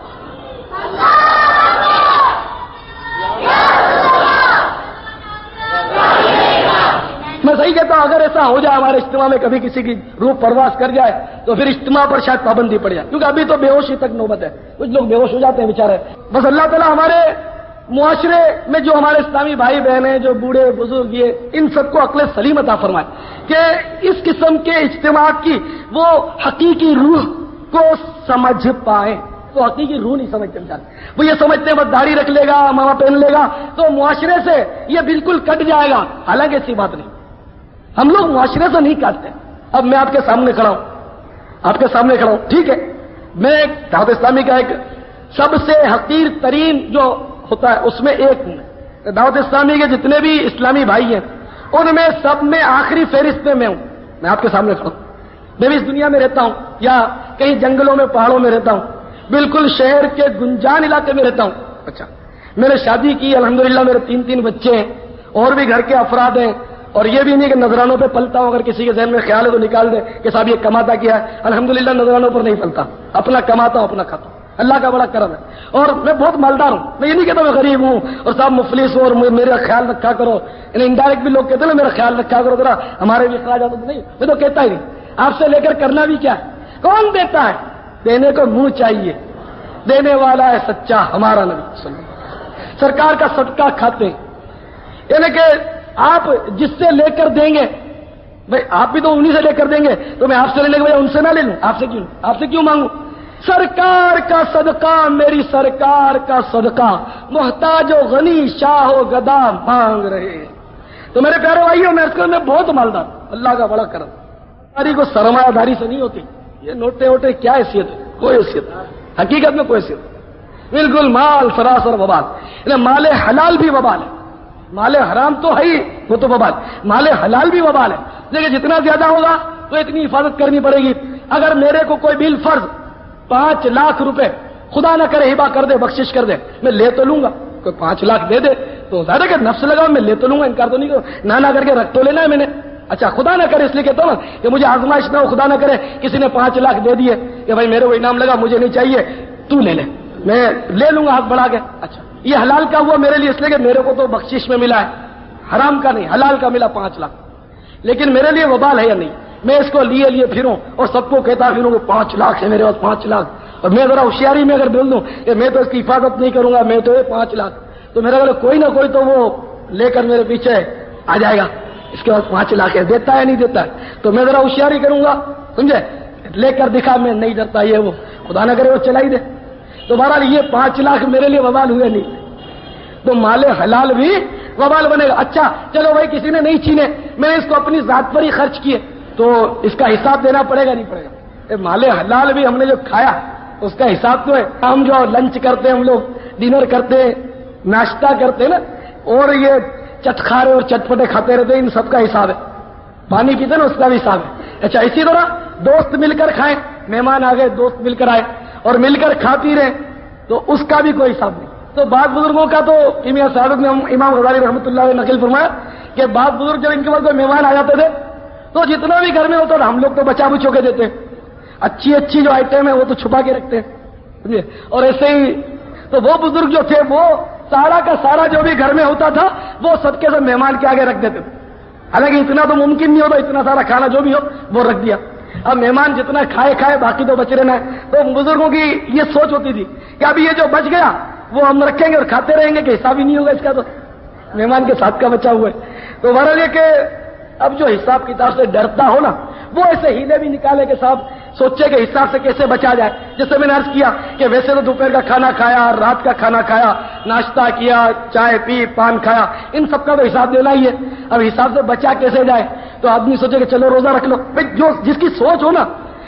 میں صحیح کہتا ہوں اگر ایسا ہو جائے ہمارے اجتماع میں کبھی کسی کی روح پرواز کر جائے تو پھر اجتماع پر شاید پابندی پڑ جائے، کیونکہ ابھی تو بے ہوشی تک نوبت ہے، کچھ لوگ بے ہوش ہو جاتے ہیں بیچارے. بس اللہ تعالیٰ ہمارے معاشرے میں جو ہمارے اسلامی بھائی بہن ہیں، جو بوڑھے بزرگ، یہ ان سب کو عقل سلیم عطا فرمائے کہ اس قسم کے اجتماع کی وہ حقیقی روح کو سمجھ پائیں. وہ حقیقی روح نہیں سمجھتے بیچارے، وہ یہ سمجھتے ہیں بس داڑھی رکھ لے گا، ماما پہن لے گا تو معاشرے سے یہ بالکل کٹ جائے گا. حالانکہ ایسی بات نہیں، ہم لوگ معاشرے سے نہیں کاٹتے. اب میں آپ کے سامنے کھڑا ہوں، ٹھیک ہے، میں دعوت اسلامی کا ایک سب سے حقیر ترین جو ہوتا ہے اس میں ایک ہوں. دعوت اسلامی کے جتنے بھی اسلامی بھائی ہیں ان میں سب میں آخری فہرست میں ہوں. میں آپ کے سامنے کھڑا ہوں، میں بھی اس دنیا میں رہتا ہوں یا کہیں جنگلوں میں پہاڑوں میں رہتا ہوں، بالکل شہر کے گنجان علاقے میں رہتا ہوں. اچھا، میں نے شادی کی، الحمدللہ میرے 3 بچے ہیں اور بھی گھر کے افراد ہیں، اور یہ بھی نہیں کہ نذرانوں پہ پلتا ہوں. اگر کسی کے ذہن میں خیال ہے تو نکال دے کہ صاحب یہ کماتا کیا ہے. الحمدللہ نذرانوں پر نہیں پلتا، اپنا کماتا ہوں، اپنا کھاتا ہوں. اللہ کا بڑا کرم ہے. اور میں بہت مالدار ہوں، میں یہ نہیں کہتا میں غریب ہوں اور صاحب مفلس ہوں اور میرا خیال رکھا کرو. انڈائریکٹ بھی لوگ کہتے ہیں نا میرا خیال رکھا کرو ذرا، ہمارے بھی اخراجات تو نہیں. میں تو کہتا ہی نہیں. آپ سے لے کر کرنا بھی کیا ہے؟ کون دیتا ہے؟ دینے کو منہ چاہیے، دینے والا ہے سچا ہمارا نبی صلی اللہ علیہ وسلم. سرکار کا صدقہ کھاتے ہیں، یعنی کہ آپ جس سے لے کر دیں گے بھائی آپ بھی تو انہی سے لے کر دیں گے، تو میں آپ سے لے لیں گے ان سے نہ لے لوں، آپ سے کیوں مانگوں؟ سرکار کا صدقہ، میری سرکار کا صدقہ، محتاج و غنی شاہ و گدا مانگ رہے ہیں. تو میرے پیارے بھائیوں میں بہت مالدار، اللہ کا بڑا کرم. داری کو سرمایہ داری سے نہیں ہوتی، یہ نوٹے ووٹے کیا حیثیت ہے؟ کوئی حیثیت، حقیقت میں کوئی حیثیت. بالکل مال سراسر وبال. مال حلال بھی وبال ہے، مال حرام تو ہے ہی، وہ تو وبال. مال حلال بھی وبال ہے، لیکن جتنا زیادہ ہوگا تو اتنی حفاظت کرنی پڑے گی. اگر میرے کو کوئی بل فرض 5 لاکھ روپے خدا نہ کرے ہبا کر دے، بخشش کر دے، میں لے تو لوں گا. کوئی 5 لاکھ دے دے تو زیادہ کہ نفس لگا، میں لے تو لوں گا، انکار تو نہیں کروں. نہ کر کے رکھ تو لینا ہے میں نے. اچھا خدا نہ کرے اس لیے کہتا ہوں نا کہ مجھے آزمائش نہ ہو, خدا نہ کرے کسی نے 5 لاکھ دے دیے کہ بھائی میرے کو انعام لگا, مجھے نہیں چاہیے, تو لے لے, میں لے لوں گا ہاتھ بڑھا کے. اچھا یہ حلال کا ہوا میرے لیے اس لیے کہ میرے کو تو بخشش میں ملا ہے, حرام کا نہیں, حلال کا ملا 5 لاکھ. لیکن میرے لیے وبال ہے یا نہیں, میں اس کو لیے پھروں اور سب کو کہتا پھروں کہ 5 لاکھ ہے میرے پاس 5 لاکھ, اور میں ذرا ہوشیاری میں اگر بول دوں کہ میں تو اس کی حفاظت نہیں کروں گا, میں تو 5 لاکھ, تو میرا کوئی نہ کوئی تو وہ لے کر میرے پیچھے آ جائے گا, اس کے بعد 5 لاکھ ہے, دیتا ہے نہیں دیتا ہے, تو میں ذرا ہوشیاری کروں گا, سمجھے, لے کر دکھا میں نہیں ڈرتا, یہ وہ خدا نہ کرے وہ چلا ہی دے. تو بہرحال یہ 5 لاکھ میرے لیے وبال ہوئے نہیں, تو مال حلال بھی وبال بنے گا. اچھا چلو بھائی کسی نے نہیں چھینے, میں نے اس کو اپنی ذات پر ہی خرچ کیے, تو اس کا حساب دینا پڑے گا نہیں پڑے گا؟ مال حلال بھی ہم نے جو کھایا اس کا حساب تو ہے. ہم جو لنچ کرتے ہیں, ہم لوگ ڈنر کرتے ہیں, ناشتہ کرتے ہیں نا, اور یہ چٹخارے اور چٹپٹے کھاتے رہتے ہیں, ان سب کا حساب ہے. پانی پیتے ہیں نا, اس کا بھی حساب ہے. اچھا اسی طرح دوست مل کر کھائیں, مہمان آ گئے, دوست مل کر آئے اور مل کر کھا پی رہے, تو اس کا بھی کوئی حساب نہیں. تو بعض بزرگوں کا تو کیمیا صاحب نے امام غزالی رحمۃ اللہ علیہ نقل فرمایا کہ بعض بزرگ جب ان کے پاس کوئی مہمان آ جاتے تھے تو جتنا بھی گھر میں ہوتا تھا ہم لوگ تو بچا بچو کے دیتے, اچھی جو آئٹم ہے وہ تو چھپا کے رکھتے ہیں. اور ایسے ہی تو وہ بزرگ جو تھے وہ سارا کا سارا جو بھی گھر میں ہوتا تھا وہ سب کے سب مہمان کے آگے رکھ دیتے تھے. حالانکہ اتنا تو ممکن نہیں ہوتا, اتنا سارا کھانا جو بھی ہو وہ رکھ دیا. اب مہمان جتنا کھائے باقی تو بچ رہنا ہے. تو بزرگوں کی یہ سوچ ہوتی تھی کہ ابھی یہ جو بچ گیا وہ ہم رکھیں گے اور کھاتے رہیں گے کہ حساب ہی نہیں ہوگا اس کا, تو مہمان کے ساتھ کا بچا ہوا ہے. تو بہرحال یہ کہ اب جو حساب کتاب سے ڈرتا ہو نا, وہ ایسے ہیلے بھی نکالے کہ صاحب سوچے کہ حساب سے کیسے بچا جائے. جیسے میں نے عرض کیا کہ ویسے تو دوپہر کا کھانا کھایا, رات کا کھانا کھایا, ناشتہ کیا, چائے پی, پان کھایا, ان سب کا تو حساب دینا ہی ہے. اب حساب سے بچا کیسے جائے, تو آدمی سوچے کہ چلو روزہ رکھ لو. جو جس کی سوچ ہو نا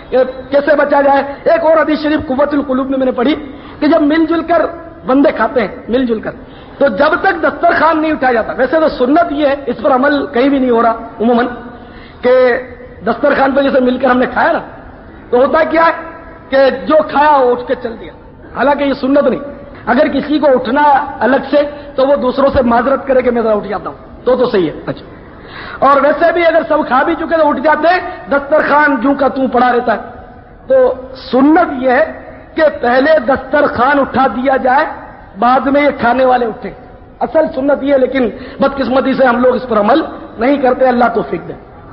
کیسے بچا جائے. ایک اور حدیث شریف قوت القلوب میں نے پڑھی کہ جب مل جل کر بندے کھاتے ہیں, مل جل کر, تو جب تک دسترخوان نہیں اٹھایا جاتا, ویسے تو سنت یہ ہے, اس پر عمل کہیں بھی نہیں ہو رہا عموماً, کہ دسترخوان پہ جیسے مل کر ہم نے کھایا نا تو ہوتا کیا ہے کہ جو کھایا وہ اٹھ کے چل دیا. حالانکہ یہ سنت نہیں. اگر کسی کو اٹھنا الگ سے تو وہ دوسروں سے معذرت کرے کہ میں ذرا اٹھ جاتا ہوں, تو صحیح ہے. اچھا, اور ویسے بھی اگر سب کھا بھی چکے تو اٹھ جاتے ہیں, دسترخوان جوں کا توں پڑا رہتا ہے. تو سنت یہ ہے کہ پہلے دسترخوان اٹھا دیا جائے, بعد میں یہ کھانے والے اٹھیں. اصل سنت یہ ہے, لیکن بدقسمتی سے ہم لوگ اس پر عمل نہیں کرتے. اللہ توفیق دے.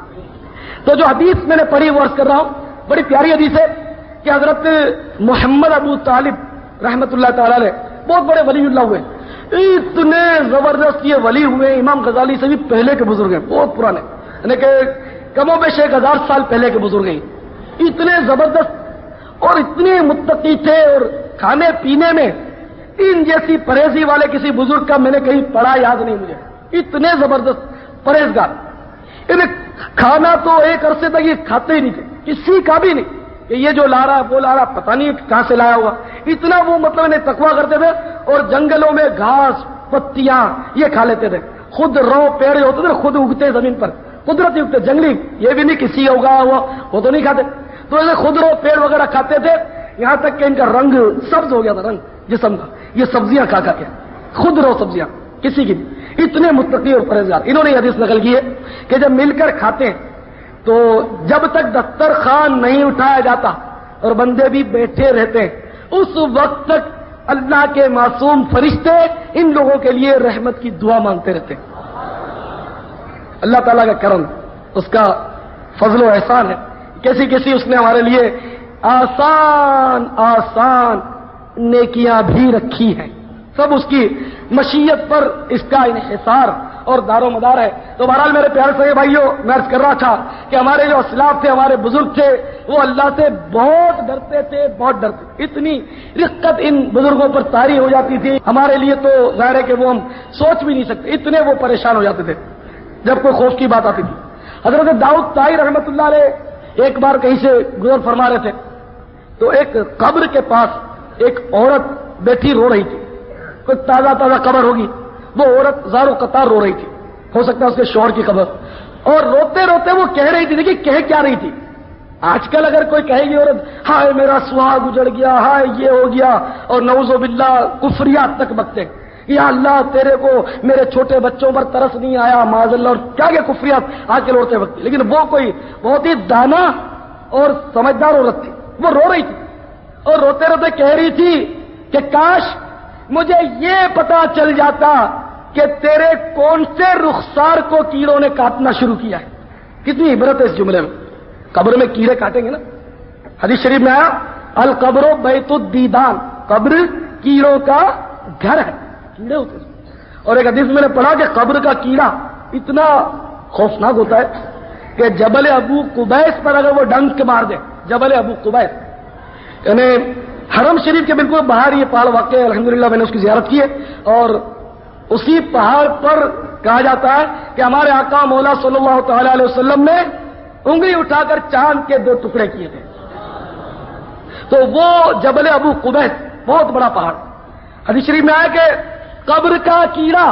تو جو حدیث میں نے پڑھی وہ عرض کر رہا ہوں, بڑی پیاری حدیث ہے کہ حضرت محمد ابو طالب رحمت اللہ تعالی علیہ بہت بڑے ولی اللہ ہوئے, اتنے زبردست یہ ولی ہوئے, امام غزالی سے بھی پہلے کے بزرگ ہیں, بہت پرانے, یعنی کہ کم و بیش 1000 سال پہلے کے بزرگ ہیں. اتنے زبردست اور اتنے متقی تھے, اور کھانے پینے میں ان جیسی پرہیزی والے کسی بزرگ کا میں نے کہیں پڑھا یاد نہیں مجھے. اتنے زبردست پرہیزگار, انہیں کھانا تو ایک عرصے تک یہ کھاتے ہی نہیں تھے, کسی کا بھی نہیں کہ یہ جو لا رہا وہ لا رہا پتہ نہیں کہاں سے لایا ہوا. اتنا وہ مطلب انہیں تقویٰ کرتے تھے, اور جنگلوں میں گھاس پتیاں یہ کھا لیتے تھے. خود رو پیڑ ہوتے تھے خود اگتے زمین پر, قدرتی اگتے, جنگلی, یہ بھی نہیں کسی اگایا ہوا وہ تو نہیں کھاتے. تو ایسے خود رو پیڑ وغیرہ کھاتے تھے, یہاں تک کہ ان کا رنگ سبز ہو گیا تھا, رنگ جسم کا, یہ سبزیاں کھا کے, خود رو سبزیاں کسی کی نہیں. اتنے متقی اور پرہیزگار. انہوں نے یہ حدیث نقل کی ہے کہ جب مل کر کھاتے ہیں تو جب تک دسترخوان نہیں اٹھایا جاتا اور بندے بھی بیٹھے رہتے ہیں, اس وقت تک اللہ کے معصوم فرشتے ان لوگوں کے لیے رحمت کی دعا مانگتے رہتے ہیں. اللہ تعالیٰ کا کرم, اس کا فضل و احسان ہے. کیسی کیسی اس نے ہمارے لیے آسان آسان نیکیاں بھی رکھی ہیں. سب اس کی مشیت پر اس کا انحصار اور دار و مدار ہے. تو بہرحال میرے پیارے سے بھائیوں, میں عرض کر رہا تھا کہ ہمارے جو اسلاف تھے, ہمارے بزرگ تھے, وہ اللہ سے بہت ڈرتے تھے, بہت ڈرتے. اتنی رقت ان بزرگوں پر طاری ہو جاتی تھی, ہمارے لیے تو ظاہر ہے کہ وہ ہم سوچ بھی نہیں سکتے, اتنے وہ پریشان ہو جاتے تھے جب کوئی خوف کی بات آتی تھی. حضرت داؤد طاہر رحمۃ اللہ علیہ ایک بار کہیں سے گزر فرما رہے تھے, تو ایک قبر کے پاس ایک عورت بیٹھی رو رہی تھی. کوئی تازہ قبر ہوگی, وہ عورت زارو قطار رو رہی تھی, ہو سکتا ہے اس کے شوہر کی قبر, اور روتے روتے وہ کہہ رہی تھی. دیکھیے کہہ کیا رہی تھی. آج کل اگر کوئی کہے گی عورت ہائے میرا سہاگ اجڑ گیا, ہائے یہ ہو گیا, اور نعوذ باللہ کفریات تک بکتے, یا اللہ تیرے کو میرے چھوٹے بچوں پر ترس نہیں آیا معاذ اللہ، اور کیا کیا کفریات آ کے لوٹتے وقت. لیکن وہ کوئی بہت ہی دانا اور سمجھدار عورت تھی. وہ رو رہی تھی اور روتے روتے کہہ رہی تھی کہ کاش مجھے یہ پتا چل جاتا کہ تیرے کون سے رخسار کو کیڑوں نے کاٹنا شروع کیا ہے. کتنی عبرت ہے اس جملے میں. قبر میں کیڑے کاٹیں گے نا. حدیث شریف میں آیا القبر بیت الدیدان، قبر کیڑوں کا گھر ہے، کیڑے ہوتے ہیں. اور ایک حدیث میں نے پڑھا کہ قبر کا کیڑا اتنا خوفناک ہوتا ہے کہ جبل ابو قبیس پر اگر وہ ڈنک مار دے، جبل ابو قبیس یعنی حرم شریف کے بالکل باہر یہ پہاڑ واقع ہے. الحمدللہ میں نے اس کی زیارت کی ہے، اور اسی پہاڑ پر کہا جاتا ہے کہ ہمارے آقا مولا صلی اللہ تعالی علیہ وسلم نے انگلی اٹھا کر چاند کے 2 ٹکڑے کیے تھے. تو وہ جبل ابو قبیس بہت بڑا پہاڑ. حدیث شریف میں آیا کہ قبر کا کیڑا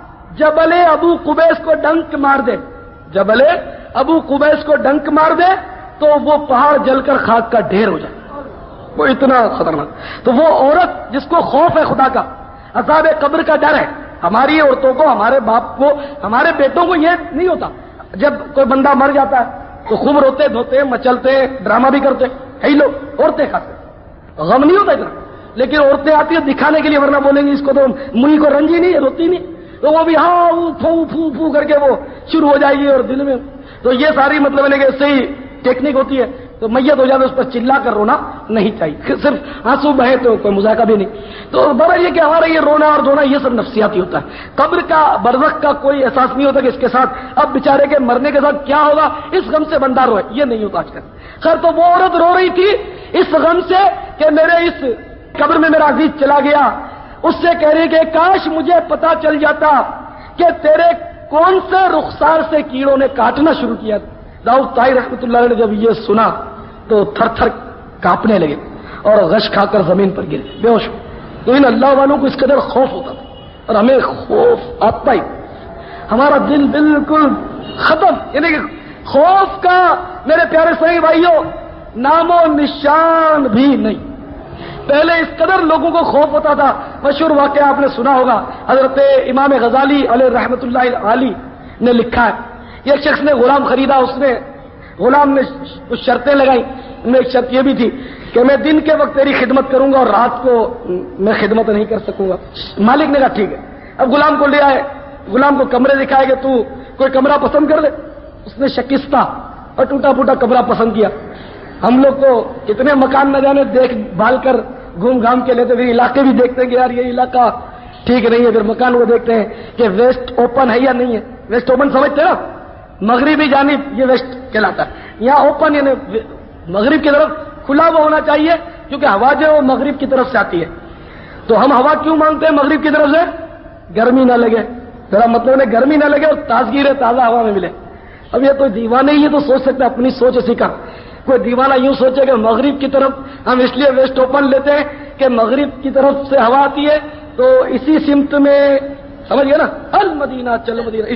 جبل ابو قبیس کو ڈنک مار دے، جبل ابو قبیس کو ڈنک مار دے تو وہ پہاڑ جل کر خاک کا ڈھیر ہو جائے. وہ اتنا خطرناک. تو وہ عورت جس کو خوف ہے خدا کا، عذاب قبر کا ڈر ہے. ہماری عورتوں کو، ہمارے باپ کو، ہمارے بیٹوں کو یہ نہیں ہوتا. جب کوئی بندہ مر جاتا ہے تو خوب روتے دھوتے مچلتے ڈرامہ بھی کرتے. کئی لوگ عورتیں خاص غم نہیں ہوتا اتنا، لیکن عورتیں آتی ہیں دکھانے کے لیے، ورنہ بولیں گی اس کو تو منہ کو رنجی نہیں ہے، روتی نہیں، تو وہ بھی ہاں پھو پھو پھو کر کے وہ شروع ہو جائے گی. اور دل میں تو یہ ساری مطلب ہے کہ ایسے ہی ٹیکنیک ہوتی ہے. تو میت ہو جائے اس پر چلا کر رونا نہیں چاہیے، صرف آنسو بہے تو کوئی مذاقہ بھی نہیں. تو بڑا یہ کہ ہمارا یہ رونا اور دھونا یہ سب نفسیاتی ہوتا ہے. قبر کا برزخ کا کوئی احساس نہیں ہوتا کہ اس کے ساتھ اب بیچارے کے مرنے کے ساتھ کیا ہوگا، اس غم سے بندہ روئے، یہ نہیں ہوتا آج کل. خیر تو وہ عورت رو رہی تھی اس غم سے کہ میرے اس قبر میں میرا عزیز چلا گیا. اس سے کہہ رہی کہ کاش مجھے پتا چل جاتا کہ تیرے کون سے رخسار سے کیڑوں نے کاٹنا شروع کیا. داؤد طاہر رحمۃ اللہ علیہ نے جب یہ سنا تو تھر تھر کانپنے لگے اور غش کھا کر زمین پر گرے بے ہوش. تو ان اللہ والوں کو اس قدر خوف ہوتا تھا، اور ہمیں خوف آتا ہی ہمارا دل بالکل ختم. یعنی کہ خوف کا میرے پیارے صحیح بھائیوں نام و نشان بھی نہیں. پہلے اس قدر لوگوں کو خوف ہوتا تھا. مشہور واقعہ آپ نے سنا ہوگا، حضرت امام غزالی علیہ رحمۃ اللہ علی نے لکھا ہے. ایک شخص نے غلام خریدا، اس نے غلام نے کچھ شرطیں لگائی. ان میں ایک شرط یہ بھی تھی کہ میں دن کے وقت تیری خدمت کروں گا اور رات کو میں خدمت نہیں کر سکوں گا. مالک نے کہا ٹھیک ہے. اب غلام کو لے آئے، غلام کو کمرے دکھائے کہ تو کوئی کمرہ پسند کر دے. اس نے شکستہ اور ٹوٹا پھوٹا کمرہ پسند کیا. ہم لوگ کو اتنے مکان نہ جانے دیکھ بھال کر گھوم گھام کے لیتے، پھر علاقے بھی دیکھتے ہیں کہ یار یہ علاقہ ٹھیک نہیں ہے. پھر مکان کو دیکھتے ہیں کہ ویسٹ اوپن ہے یا نہیں ہے. ویسٹ اوپن سمجھتے ہیں نا، مغربی جانب یہ ویسٹ کہلاتا ہے. یہاں اوپن یعنی مغرب کی طرف کھلا ہوا ہونا چاہیے، کیونکہ ہوا جو ہے وہ مغرب کی طرف سے آتی ہے. تو ہم ہوا کیوں مانگتے ہیں مغرب کی طرف سے؟ گرمی نہ لگے، ذرا مطلب ہے گرمی نہ لگے اور تازگی رہے، تازہ ہوا میں ملے. اب یہ تو دیوانے ہی ہے تو سوچ سکتے اپنی سوچ اسی کا. کوئی دیوانہ یوں سوچے کہ مغرب کی طرف ہم اس لیے ویسٹ اوپن لیتے ہیں کہ مغرب کی طرف سے ہوا آتی ہے تو اسی سمت میں، سمجھ گئے نا، المدینہ چلو مدینہ،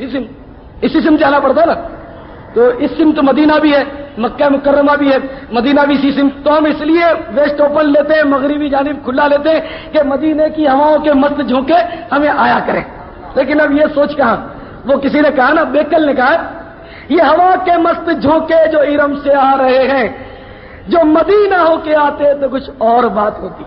اسی سمت جانا پڑتا ہے نا. تو اس سمت مدینہ بھی ہے، مکہ مکرمہ بھی ہے، مدینہ بھی اسی سمت. تو ہم اس لیے ویسٹ اوپن لیتے ہیں، مغربی جانب کھلا لیتے ہیں کہ مدینے کی ہواؤں کے مست جھونکے ہمیں آیا کریں. لیکن اب یہ سوچ کہاں، وہ کسی نے کہا نا، بیکل نے کہا یہ ہوا کے مست جھونکے جو ارم سے آ رہے ہیں، جو مدینہ ہو کے آتے تو کچھ اور بات ہوتی.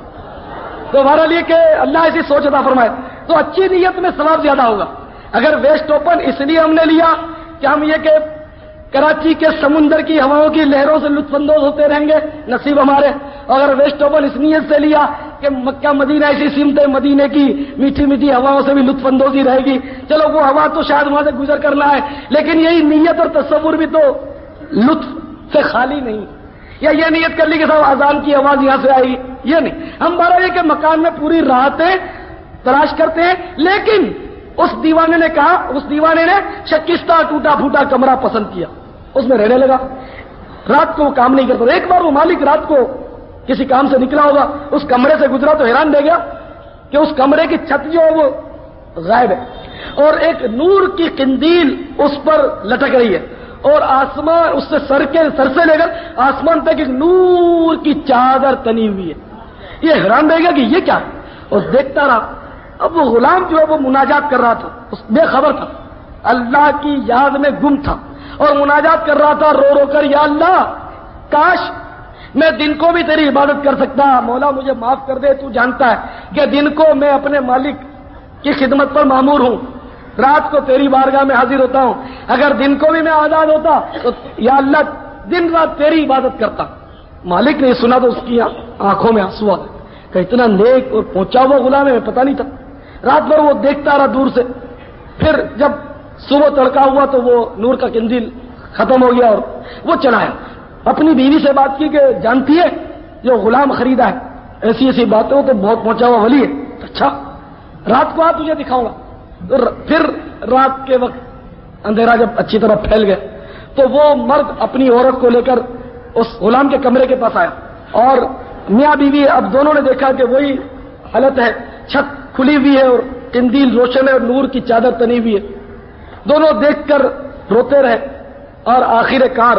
تو ہمارا لیے کہ اللہ ایسی سوچ عطا فرمائے تو اچھی نیت میں ثواب زیادہ ہوگا. اگر ویسٹ اوپن اس لیے ہم نے لیا کہ ہم یہ کہ کراچی کے سمندر کی ہواؤں کی لہروں سے لطف اندوز ہوتے رہیں گے، نصیب ہمارے. اگر ویسٹ اوپن اس نیت سے لیا کہ مکہ مدینہ ایسی سمت ہے، مدینے کی میٹھی میٹھی ہواؤں سے بھی لطف اندوزی رہے گی، چلو وہ ہوا تو شاید وہاں سے گزر کرنا ہے، لیکن یہی نیت اور تصور بھی تو لطف سے خالی نہیں. یا یہ نیت کر لی کہ صاحب اذان کی آواز یہاں سے آئی، یہ نہیں. ہم بارہ یہ کہ مکان میں پوری راحتیں تلاش کرتے ہیں. لیکن اس دیوانے نے کہا، اس دیوانے نے شکستہ ٹوٹا پھوٹا کمرہ پسند کیا، اس میں رہنے لگا. رات کو وہ کام نہیں کرتا. ایک بار وہ مالک رات کو کسی کام سے نکلا ہوگا، اس کمرے سے گزرا تو حیران رہ گیا کہ اس کمرے کی چھت جو ہے وہ غائب ہے اور ایک نور کی قندیل اس پر لٹک رہی ہے اور آسمان اس سے سر سے لے کر آسمان تک ایک نور کی چادر تنی ہوئی ہے. یہ حیران رہ گیا کہ یہ کیا ہے، اور دیکھتا رہا. اب وہ غلام جو ہے وہ مناجات کر رہا تھا، اس بے خبر تھا، اللہ کی یاد میں گم تھا اور مناجات کر رہا تھا رو رو کر، یا اللہ کاش میں دن کو بھی تیری عبادت کر سکتا، مولا مجھے معاف کر دے، تو جانتا ہے کہ دن کو میں اپنے مالک کی خدمت پر مامور ہوں، رات کو تیری بارگاہ میں حاضر ہوتا ہوں، اگر دن کو بھی میں آزاد ہوتا تو یا اللہ دن رات تیری عبادت کرتا۔ مالک نے سنا تو اس کی آنکھوں میں آنسو آ گئے کہ اتنا نیک اور پہنچا ہوا غلام ہے، پتہ نہیں تھا۔ رات بھر وہ دیکھتا رہا دور سے، پھر جب صبح تڑکا ہوا تو وہ نور کا قندیل ختم ہو گیا اور وہ چلایا۔ اپنی بیوی سے بات کی کہ جانتی ہے جو غلام خریدا ہے ایسی ایسی باتیں ہو تو بہت پہنچا ہوا ولی ہے، اچھا رات کو آ تجھے دکھاؤں گا۔ تو پھر رات کے وقت اندھیرا جب اچھی طرح پھیل گیا تو وہ مرد اپنی عورت کو لے کر اس غلام کے کمرے کے پاس آیا اور میاں بیوی اب دونوں نے دیکھا کہ وہی حالت ہے، چھت کھلی ہوئی ہے اور قندیل روشن ہے اور نور کی چادر تنی ہوئی ہے۔ دونوں دیکھ کر روتے رہے اور آخر کار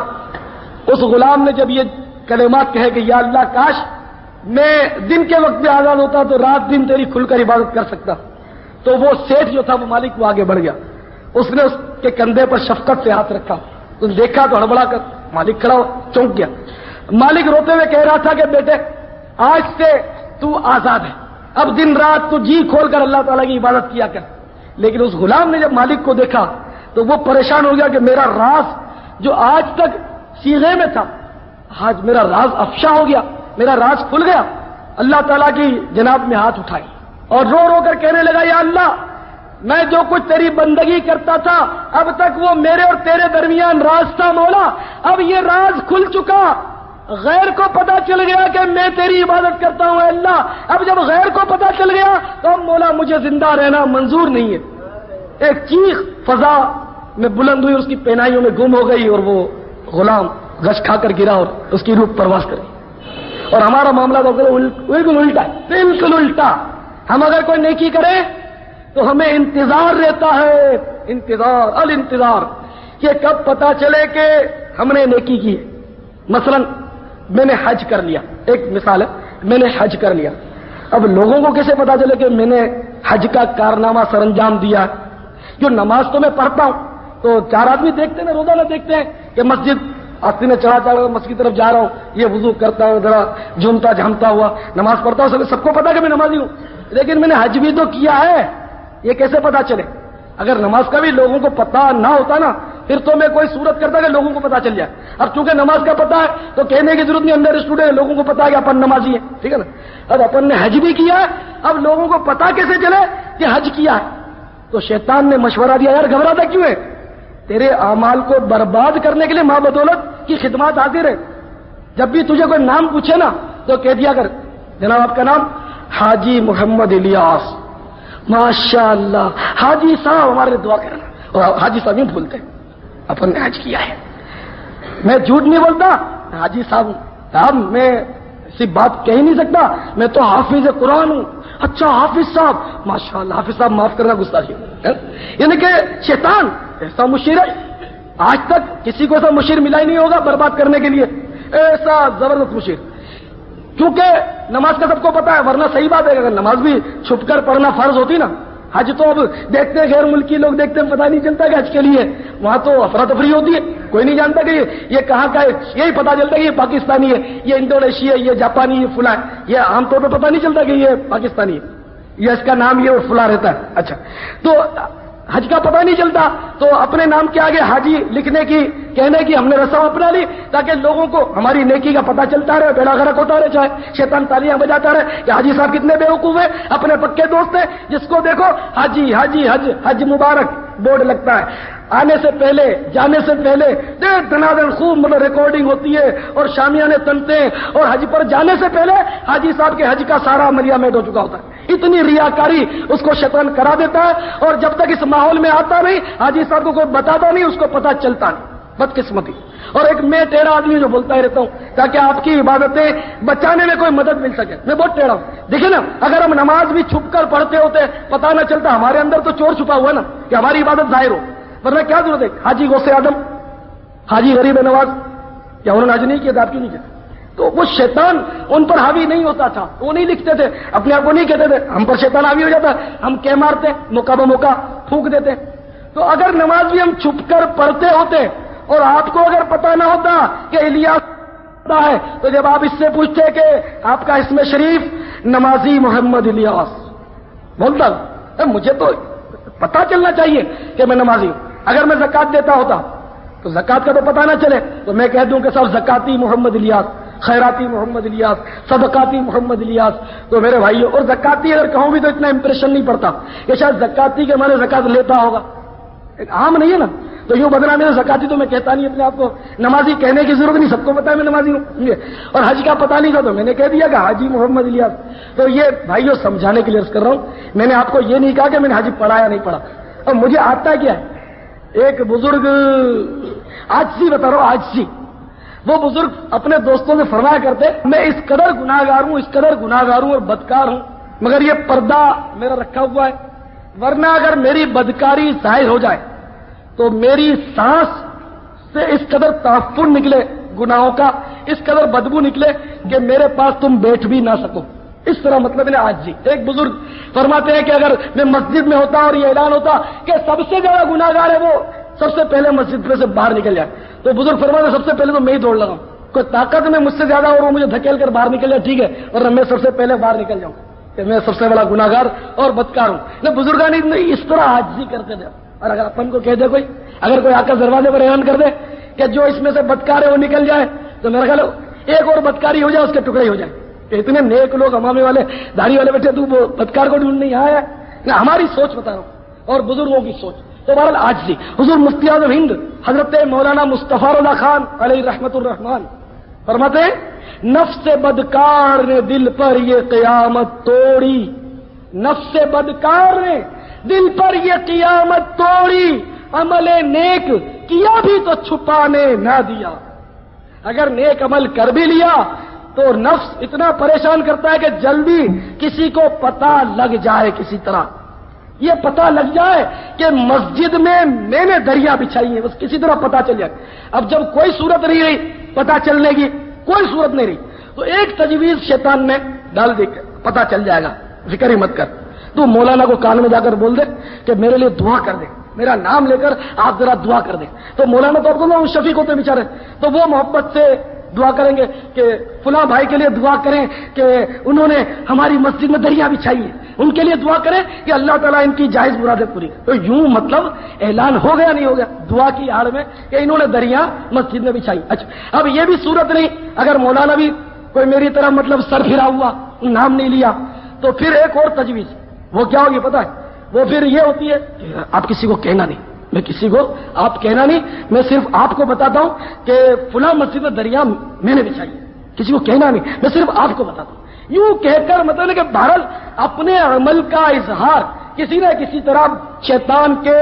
اس غلام نے جب یہ کلمات کہے کہ یا اللہ کاش میں دن کے وقت بھی آزاد ہوتا تو رات دن تیری کھل کر عبادت کر سکتا، تو وہ سیٹھ جو تھا وہ مالک وہ آگے بڑھ گیا، اس نے اس کے کندھے پر شفقت سے ہاتھ رکھا، تو دیکھا تو ہڑبڑا کر مالک کھڑا چونک گیا۔ مالک روتے ہوئے کہہ رہا تھا کہ بیٹے آج سے تو آزاد ہے، اب دن رات تو جی کھول کر اللہ تعالیٰ کی عبادت کیا کر۔ لیکن اس غلام نے جب مالک کو دیکھا تو وہ پریشان ہو گیا کہ میرا راز جو آج تک سیغے میں تھا آج میرا راز افشا ہو گیا، میرا راز کھل گیا۔ اللہ تعالیٰ کی جناب میں ہاتھ اٹھائی اور رو رو کر کہنے لگا یا اللہ میں جو کچھ تیری بندگی کرتا تھا اب تک وہ میرے اور تیرے درمیان راز تھا، مولا اب یہ راز کھل چکا، غیر کو پتا چل گیا کہ میں تیری عبادت کرتا ہوں، اللہ اب جب غیر کو پتا چل گیا تو اب مولا مجھے زندہ رہنا منظور نہیں ہے۔ ایک چیخ فضا میں بلند ہوئی، اس کی پہنائیوں میں گم ہو گئی اور وہ غلام غش کھا کر گرا اور اس کی روح پرواز کری۔ اور ہمارا معاملہ تو بالکل الٹا ہے، بالکل الٹا۔ ہم اگر کوئی نیکی کریں تو ہمیں انتظار رہتا ہے، انتظار الانتظار، کہ کب پتا چلے کہ ہم نے نیکی کی ہے۔ مثلا میں نے حج کر لیا، ایک مثال ہے، میں نے حج کر لیا، اب لوگوں کو کیسے پتا چلے کہ میں نے حج کا کارنامہ سر انجام دیا؟ جو نماز تو میں پڑھتا ہوں تو چار آدمی دیکھتے ہیں، روزانہ دیکھتے ہیں کہ مسجد آستی میں چڑھا مسجد کی طرف جا رہا ہوں، یہ وضو کرتا ہوں، ذرا جھومتا جھامتا ہوا نماز پڑھتا ہوں، سب کو پتا کہ میں نمازی ہوں، لیکن میں نے حج بھی تو کیا ہے، یہ کیسے پتا چلے؟ اگر نماز کا بھی لوگوں کو پتا نہ ہوتا نا پھر تو میں کوئی صورت کرتا کہ لوگوں کو پتا چل جائے۔ اب چونکہ نماز کا پتا ہے تو کہنے کی ضرورت نہیں، اندر اسٹوڈنٹ لوگوں کو پتا ہے کہ اپن نمازی ہیں، ٹھیک ہے نا۔ اب اپن نے حج بھی کیا ہے، اب لوگوں کو پتا کیسے چلے کہ حج کیا ہے؟ تو شیطان نے مشورہ دیا یار گھبراتا کیوں ہے، تیرے اعمال کو برباد کرنے کے لیے ماں بدولت کی خدمات حاضر ہے، جب بھی تجھے کوئی نام پوچھے نا تو کہہ دیا کر جناب آپ کا نام حاجی محمد الیاس، ماشاء اللہ حاجی صاحب ہمارے لیے دعا کرنا، اور حاجی صاحب نہیں بھولتے اپن نے حج کیا ہے، میں جھوٹ نہیں بولتا، حاجی صاحب میں ایسی بات کہہ ہی نہیں سکتا، میں تو حافظ قرآن ہوں۔ اچھا حافظ صاحب ماشاء اللہ، حافظ صاحب معاف کرنا گستاخی، یعنی کہ شیطان ایسا مشیر ہے، آج تک کسی کو ایسا مشیر ملا ہی نہیں ہوگا برباد کرنے کے لیے، ایسا زبردست مشیر۔ کیونکہ نماز کا سب کو پتا ہے، ورنہ صحیح بات ہے اگر نماز بھی چھپ کر پڑھنا فرض ہوتی نا، حج تو اب دیکھتے ہیں غیر ملکی لوگ دیکھتے ہیں پتہ نہیں چلتا کہ حج کے لیے وہاں تو افراتفری ہوتی ہے، کوئی نہیں جانتا کہ یہ کہاں کا ہے، یہی پتا چلتا کہ یہ پاکستانی ہے، یہ انڈونیشی ہے، یہ جاپانی ہے، فلاں ہے، یہ عام طور پہ پتا نہیں چلتا کہ یہ پاکستانی ہے، یہ اس کا نام یہ اور فلاں رہتا ہے۔ اچھا تو حج کا پتہ نہیں چلتا تو اپنے نام کے آگے حاجی لکھنے کی کہنے کی ہم نے رسم اپنا لی تاکہ لوگوں کو ہماری نیکی کا پتہ چلتا رہے، بیڑا غرق ہوتا رہے، چاہے شیطان تالیاں بجاتا رہے کہ حاجی صاحب کتنے بیوقوف ہیں، اپنے پکے دوست ہیں، جس کو دیکھو حاجی حاجی حج حج مبارک بورڈ لگتا ہے، آنے سے پہلے جانے سے پہلے دنادن خوب مطلب ریکارڈنگ ہوتی ہے اور شامیانے تنتے ہیں، اور حج پر جانے سے پہلے حاجی صاحب کے حج کا سارا عملیہ میٹ ہو چکا ہوتا ہے۔ اتنی ریاکاری اس کو شیطان کرا دیتا ہے، اور جب تک اس ماحول میں آتا نہیں حاجی صاحب کو کوئی بتاتا نہیں، اس کو پتہ چلتا نہیں، بدقسمتی۔ اور ایک میں ٹیڑھا آدمی جو بولتا ہی رہتا ہوں تاکہ آپ کی عبادتیں بچانے میں کوئی مدد مل سکے، میں بہت ٹیڑھا ہوں۔ دیکھیں نا اگر ہم نماز بھی چھپ کر پڑھتے ہوتے پتہ نہ چلتا، ہمارے اندر تو چور چھپا ہوا نا کہ ہماری عبادت ظاہر ہو، ورنہ کیا ضرورت ہے؟ حاجی غوث اعظم، حاجی غریب نواز، کیا انہوں نے حج نہیں کیا؟ آپ کیوں نہیں کیا؟ تو وہ شیطان ان پر حاوی نہیں ہوتا تھا، وہ نہیں لکھتے تھے، اپنے آپ کو نہیں کہتے تھے ہم پر شیطان حاوی ہو جاتا، ہم کہہ مارتے، موقع بموقع پھونک دیتے۔ تو اگر نماز بھی ہم چھپ کر پڑھتے ہوتے اور آپ کو اگر پتا نہ ہوتا کہ الیاس ہے، تو جب آپ اس سے پوچھتے کہ آپ کا اسم شریف نمازی محمد الیاس، بولتا مجھے تو پتا چلنا چاہیے کہ میں نمازی ہوں۔ اگر میں زکات دیتا ہوتا تو زکات کا تو پتا نہ چلے تو میں کہہ دوں کہ صاحب زکاتی محمد الیاس، خیراتی محمد الیاس، صدقاتی محمد الیاس۔ تو میرے بھائیو، اور زکاتی اگر کہوں بھی تو اتنا امپریشن نہیں پڑتا کہ شاید زکاتی کے معنی زکات لیتا ہوگا، ایک عام نہیں ہے نا، تو یوں بدنام میرے زکاتی تو میں کہتا نہیں اپنے آپ کو، نمازی کہنے کی ضرورت نہیں، سب کو پتا ہے میں نمازی ہوں، اور حج کا پتا نہیں تھا تو میں نے کہہ دیا کہ حاجی محمد الیاس۔ تو یہ بھائیو سمجھانے کے لیے عرض کر رہا ہوں، میں نے آپ کو یہ نہیں کہا کہ میں نے حج پڑھا یا نہیں پڑھا، اور مجھے آتا کیا ہے۔ ایک بزرگ آجزی بتا رہا ہوں، آجزی، وہ بزرگ اپنے دوستوں سے فرمایا کرتے میں اس قدر گناہگار ہوں، اس قدر گناہگار ہوں اور بدکار ہوں، مگر یہ پردہ میرا رکھا ہوا ہے، ورنہ اگر میری بدکاری ظاہر ہو جائے تو میری سانس سے اس قدر تعفن نکلے گناہوں کا، اس قدر بدبو نکلے کہ میرے پاس تم بیٹھ بھی نہ سکو۔ اس طرح مطلب ہے آج جی۔ ایک بزرگ فرماتے ہیں کہ اگر میں مسجد میں ہوتا اور یہ اعلان ہوتا کہ سب سے زیادہ گناہگار ہے وہ سب سے پہلے مسجد میں سے باہر نکل جائے، تو بزرگ فرماتے ہیں سب سے پہلے تو میں ہی دوڑ لگاؤں، کوئی طاقت میں مجھ سے زیادہ اور وہ مجھے دھکیل کر باہر نکل جائے ٹھیک ہے، اور میں سب سے پہلے باہر نکل جاؤں کہ میں سب سے بڑا گناہگار اور بدکار ہوں۔ نہ بزرگان اس طرح عاجزی کرتے تھے۔ اور اگر اپن کو کہہ دے کوئی، اگر کوئی آ کر دروازے پر اعلان کر دے کہ جو اس میں سے بدکار ہے وہ نکل جائے، تو میرا خیال ایک اور بدکاری ہو جائے اس کے ٹکڑے ہو جائیں۔ اتنے نیک لوگ امامے والے داڑھی والے بیٹھے، تو وہ بدکار کو ڈھونڈ نہیں آیا ہے۔ ہماری سوچ بتا رہا ہوں اور بزرگوں کی سوچ۔ تو بہرحال عاجزی، حضور مفتی اعظم ہند حضرت مولانا مصطفیٰ رضا خان علیہ رحمت الرحمان فرماتے ہیں نفس بدکار نے دل پر یہ قیامت توڑی، نفس بدکار نے دل پر یہ قیامت توڑی، عمل نیک کیا بھی تو چھپانے نہ دیا۔ اگر نیک عمل کر بھی لیا تو نفس اتنا پریشان کرتا ہے کہ جلدی کسی کو پتہ لگ جائے، کسی طرح یہ پتہ لگ جائے کہ مسجد میں نے دریا بچھائی ہے، بس کسی طرح پتہ چل جائے۔ اب جب کوئی صورت نہیں رہی پتہ چلنے کی، کوئی صورت نہیں رہی، تو ایک تجویز شیطان نے ڈال دی، پتہ چل جائے گا، فکر ہی مت کر، تو مولانا کو کان میں جا کر بول دے کہ میرے لیے دعا کر دے، میرا نام لے کر آپ ذرا دعا کر دیں۔ تو مولانا تو آپ کو شفیق ہوتے بیچارے، تو وہ محبت سے دعا کریں گے کہ فلاں بھائی کے لیے دعا کریں کہ انہوں نے ہماری مسجد میں دریا بچھائی ہے، ان کے لیے دعا کریں کہ اللہ تعالیٰ ان کی جائز مرادیں پوری۔ تو یوں مطلب اعلان ہو گیا نہیں ہو گیا دعا کی آڑ میں کہ انہوں نے دریا مسجد میں بچھائی۔ اچھا اب یہ بھی صورت نہیں، اگر مولانا بھی کوئی میری طرح مطلب سر پھرا ہوا، نام نہیں لیا، تو پھر ایک اور تجویز، وہ کیا ہوگی پتہ ہے؟ وہ پھر یہ ہوتی ہے کہ آپ کسی کو کہنا نہیں، میں کسی کو آپ کہنا نہیں، میں صرف آپ کو بتاتا ہوں کہ فلاں مسجد میں دریا میں نے بچھائی، کسی کو کہنا نہیں، میں صرف آپ کو بتاتا ہوں۔ یوں کہہ کر مطلب کہ بہرحال اپنے عمل کا اظہار کسی نہ کسی طرح شیطان کے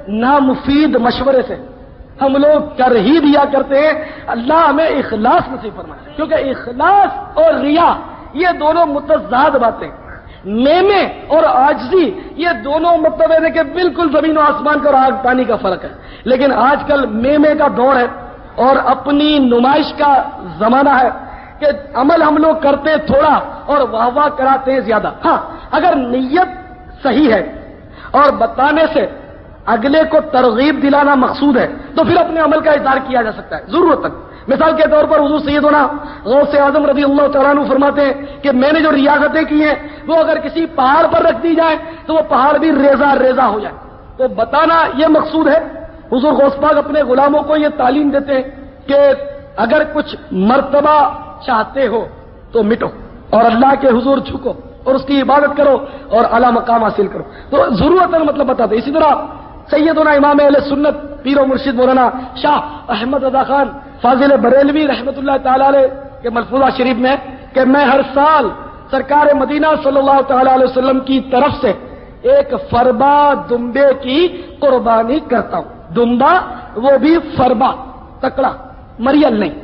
نامفید مشورے سے ہم لوگ کر ہی دیا کرتے ہیں۔ اللہ ہمیں اخلاص نصیب فرمائے، کیونکہ اخلاص اور ریا یہ دونوں متضاد باتیں، میمے اور عاجزی یہ دونوں مطلب ہے کہ بالکل زمین و آسمان کا اور آگ پانی کا فرق ہے۔ لیکن آج کل میمے کا دور ہے اور اپنی نمائش کا زمانہ ہے کہ عمل ہم لوگ کرتے ہیں تھوڑا اور واہ واہ کراتے ہیں زیادہ۔ ہاں اگر نیت صحیح ہے اور بتانے سے اگلے کو ترغیب دلانا مقصود ہے تو پھر اپنے عمل کا اظہار کیا جا سکتا ہے ضرورت تک۔ مثال کے طور پر حضور سیدنا غوث اعظم رضی اللہ تعالیٰ عنہ فرماتے ہیں کہ میں نے جو ریاضتیں کی ہیں وہ اگر کسی پہاڑ پر رکھ دی جائیں تو وہ پہاڑ بھی ریزہ ریزہ ہو جائے، تو بتانا یہ مقصود ہے۔ حضور غوث پاک اپنے غلاموں کو یہ تعلیم دیتے ہیں کہ اگر کچھ مرتبہ چاہتے ہو تو مٹو اور اللہ کے حضور جھکو اور اس کی عبادت کرو اور اعلیٰ مقام حاصل کرو، تو ضرورت مطلب بتاتے۔ اسی طرح سیدنا امام اہل سنت پیر و مرشد مولانا شاہ احمد رضا خان فاضل بریلوی رحمۃ اللہ تعالی علیہ کے ملفوظہ شریف میں کہ میں ہر سال سرکار مدینہ صلی اللہ تعالی علیہ وسلم کی طرف سے ایک فربا دمبے کی قربانی کرتا ہوں۔ دمبا وہ بھی فربا، تکڑا، مریل نہیں۔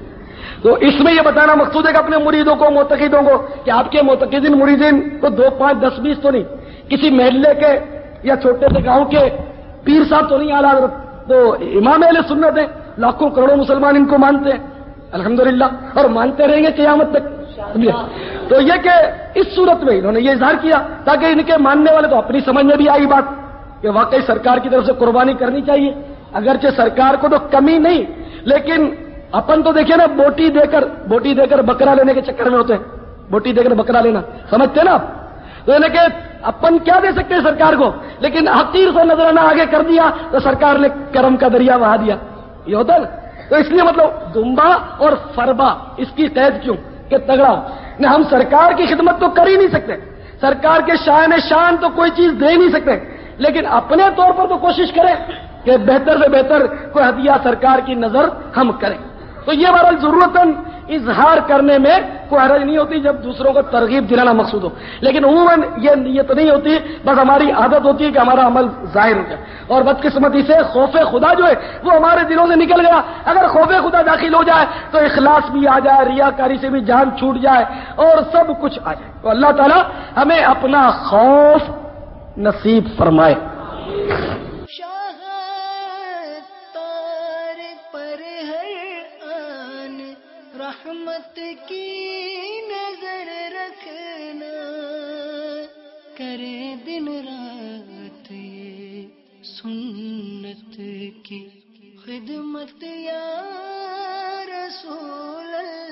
تو اس میں یہ بتانا مقصود ہے کہ اپنے مریدوں کو، معتقدوں کو، کہ آپ کے معتقدین مریدین کو 2 5 10 20 تو نہیں، کسی محلے کے یا چھوٹے سے گاؤں کے پیر صاحب تو نہیں، اعلیٰ حضرت تو امام اہل سنت ہیں، لاکھوں کروڑوں مسلمان ان کو مانتے ہیں، الحمدللہ، اور مانتے رہیں گے قیامت تک۔ تو یہ کہ اس صورت میں انہوں نے یہ اظہار کیا تاکہ ان کے ماننے والے تو اپنی سمجھ میں بھی آئی بات کہ واقعی سرکار کی طرف سے قربانی کرنی چاہیے، اگرچہ سرکار کو تو کمی نہیں، لیکن اپن تو دیکھیں نا بوٹی دے کر بکرا لینے کے چکر میں ہوتے ہیں، بوٹی دے کر بکرا لینا سمجھتے نا آپ؟ تو یعنی کہ اپن کیا دے سکتے ہیں سرکار کو، لیکن حقیر سے نظرانہ آگے کر دیا تو سرکار نے کرم کا دریا بہا دیا، یہ ہوتا ہے نا۔ تو اس لیے مطلب دمبا اور فربا اس کی قید کیوں کہ تگڑا نہ، ہم سرکار کی خدمت تو کر ہی نہیں سکتے، سرکار کے شان تو کوئی چیز دے ہی نہیں سکتے، لیکن اپنے طور پر تو کوشش کریں کہ بہتر سے بہتر کوئی ہدیہ سرکار کی نظر ہم کریں۔ تو یہ بہرحال ضرورتاً اظہار کرنے میں کوئی حرج نہیں ہوتی جب دوسروں کو ترغیب دلانا مقصود ہو، لیکن عموماً یہ نیت نہیں ہوتی، بس ہماری عادت ہوتی ہے کہ ہمارا عمل ظاہر ہو جائے، اور بدقسمتی سے خوف خدا جو ہے وہ ہمارے دلوں سے نکل گیا۔ اگر خوف خدا داخل ہو جائے تو اخلاص بھی آ جائے، ریاکاری سے بھی جان چھوٹ جائے اور سب کچھ آ جائے۔ تو اللہ تعالیٰ ہمیں اپنا خوف نصیب فرمائے۔ رحمت کی نظر رکھنا، کرے دن رات یہ سنت کی خدمت یا رسول اللہ۔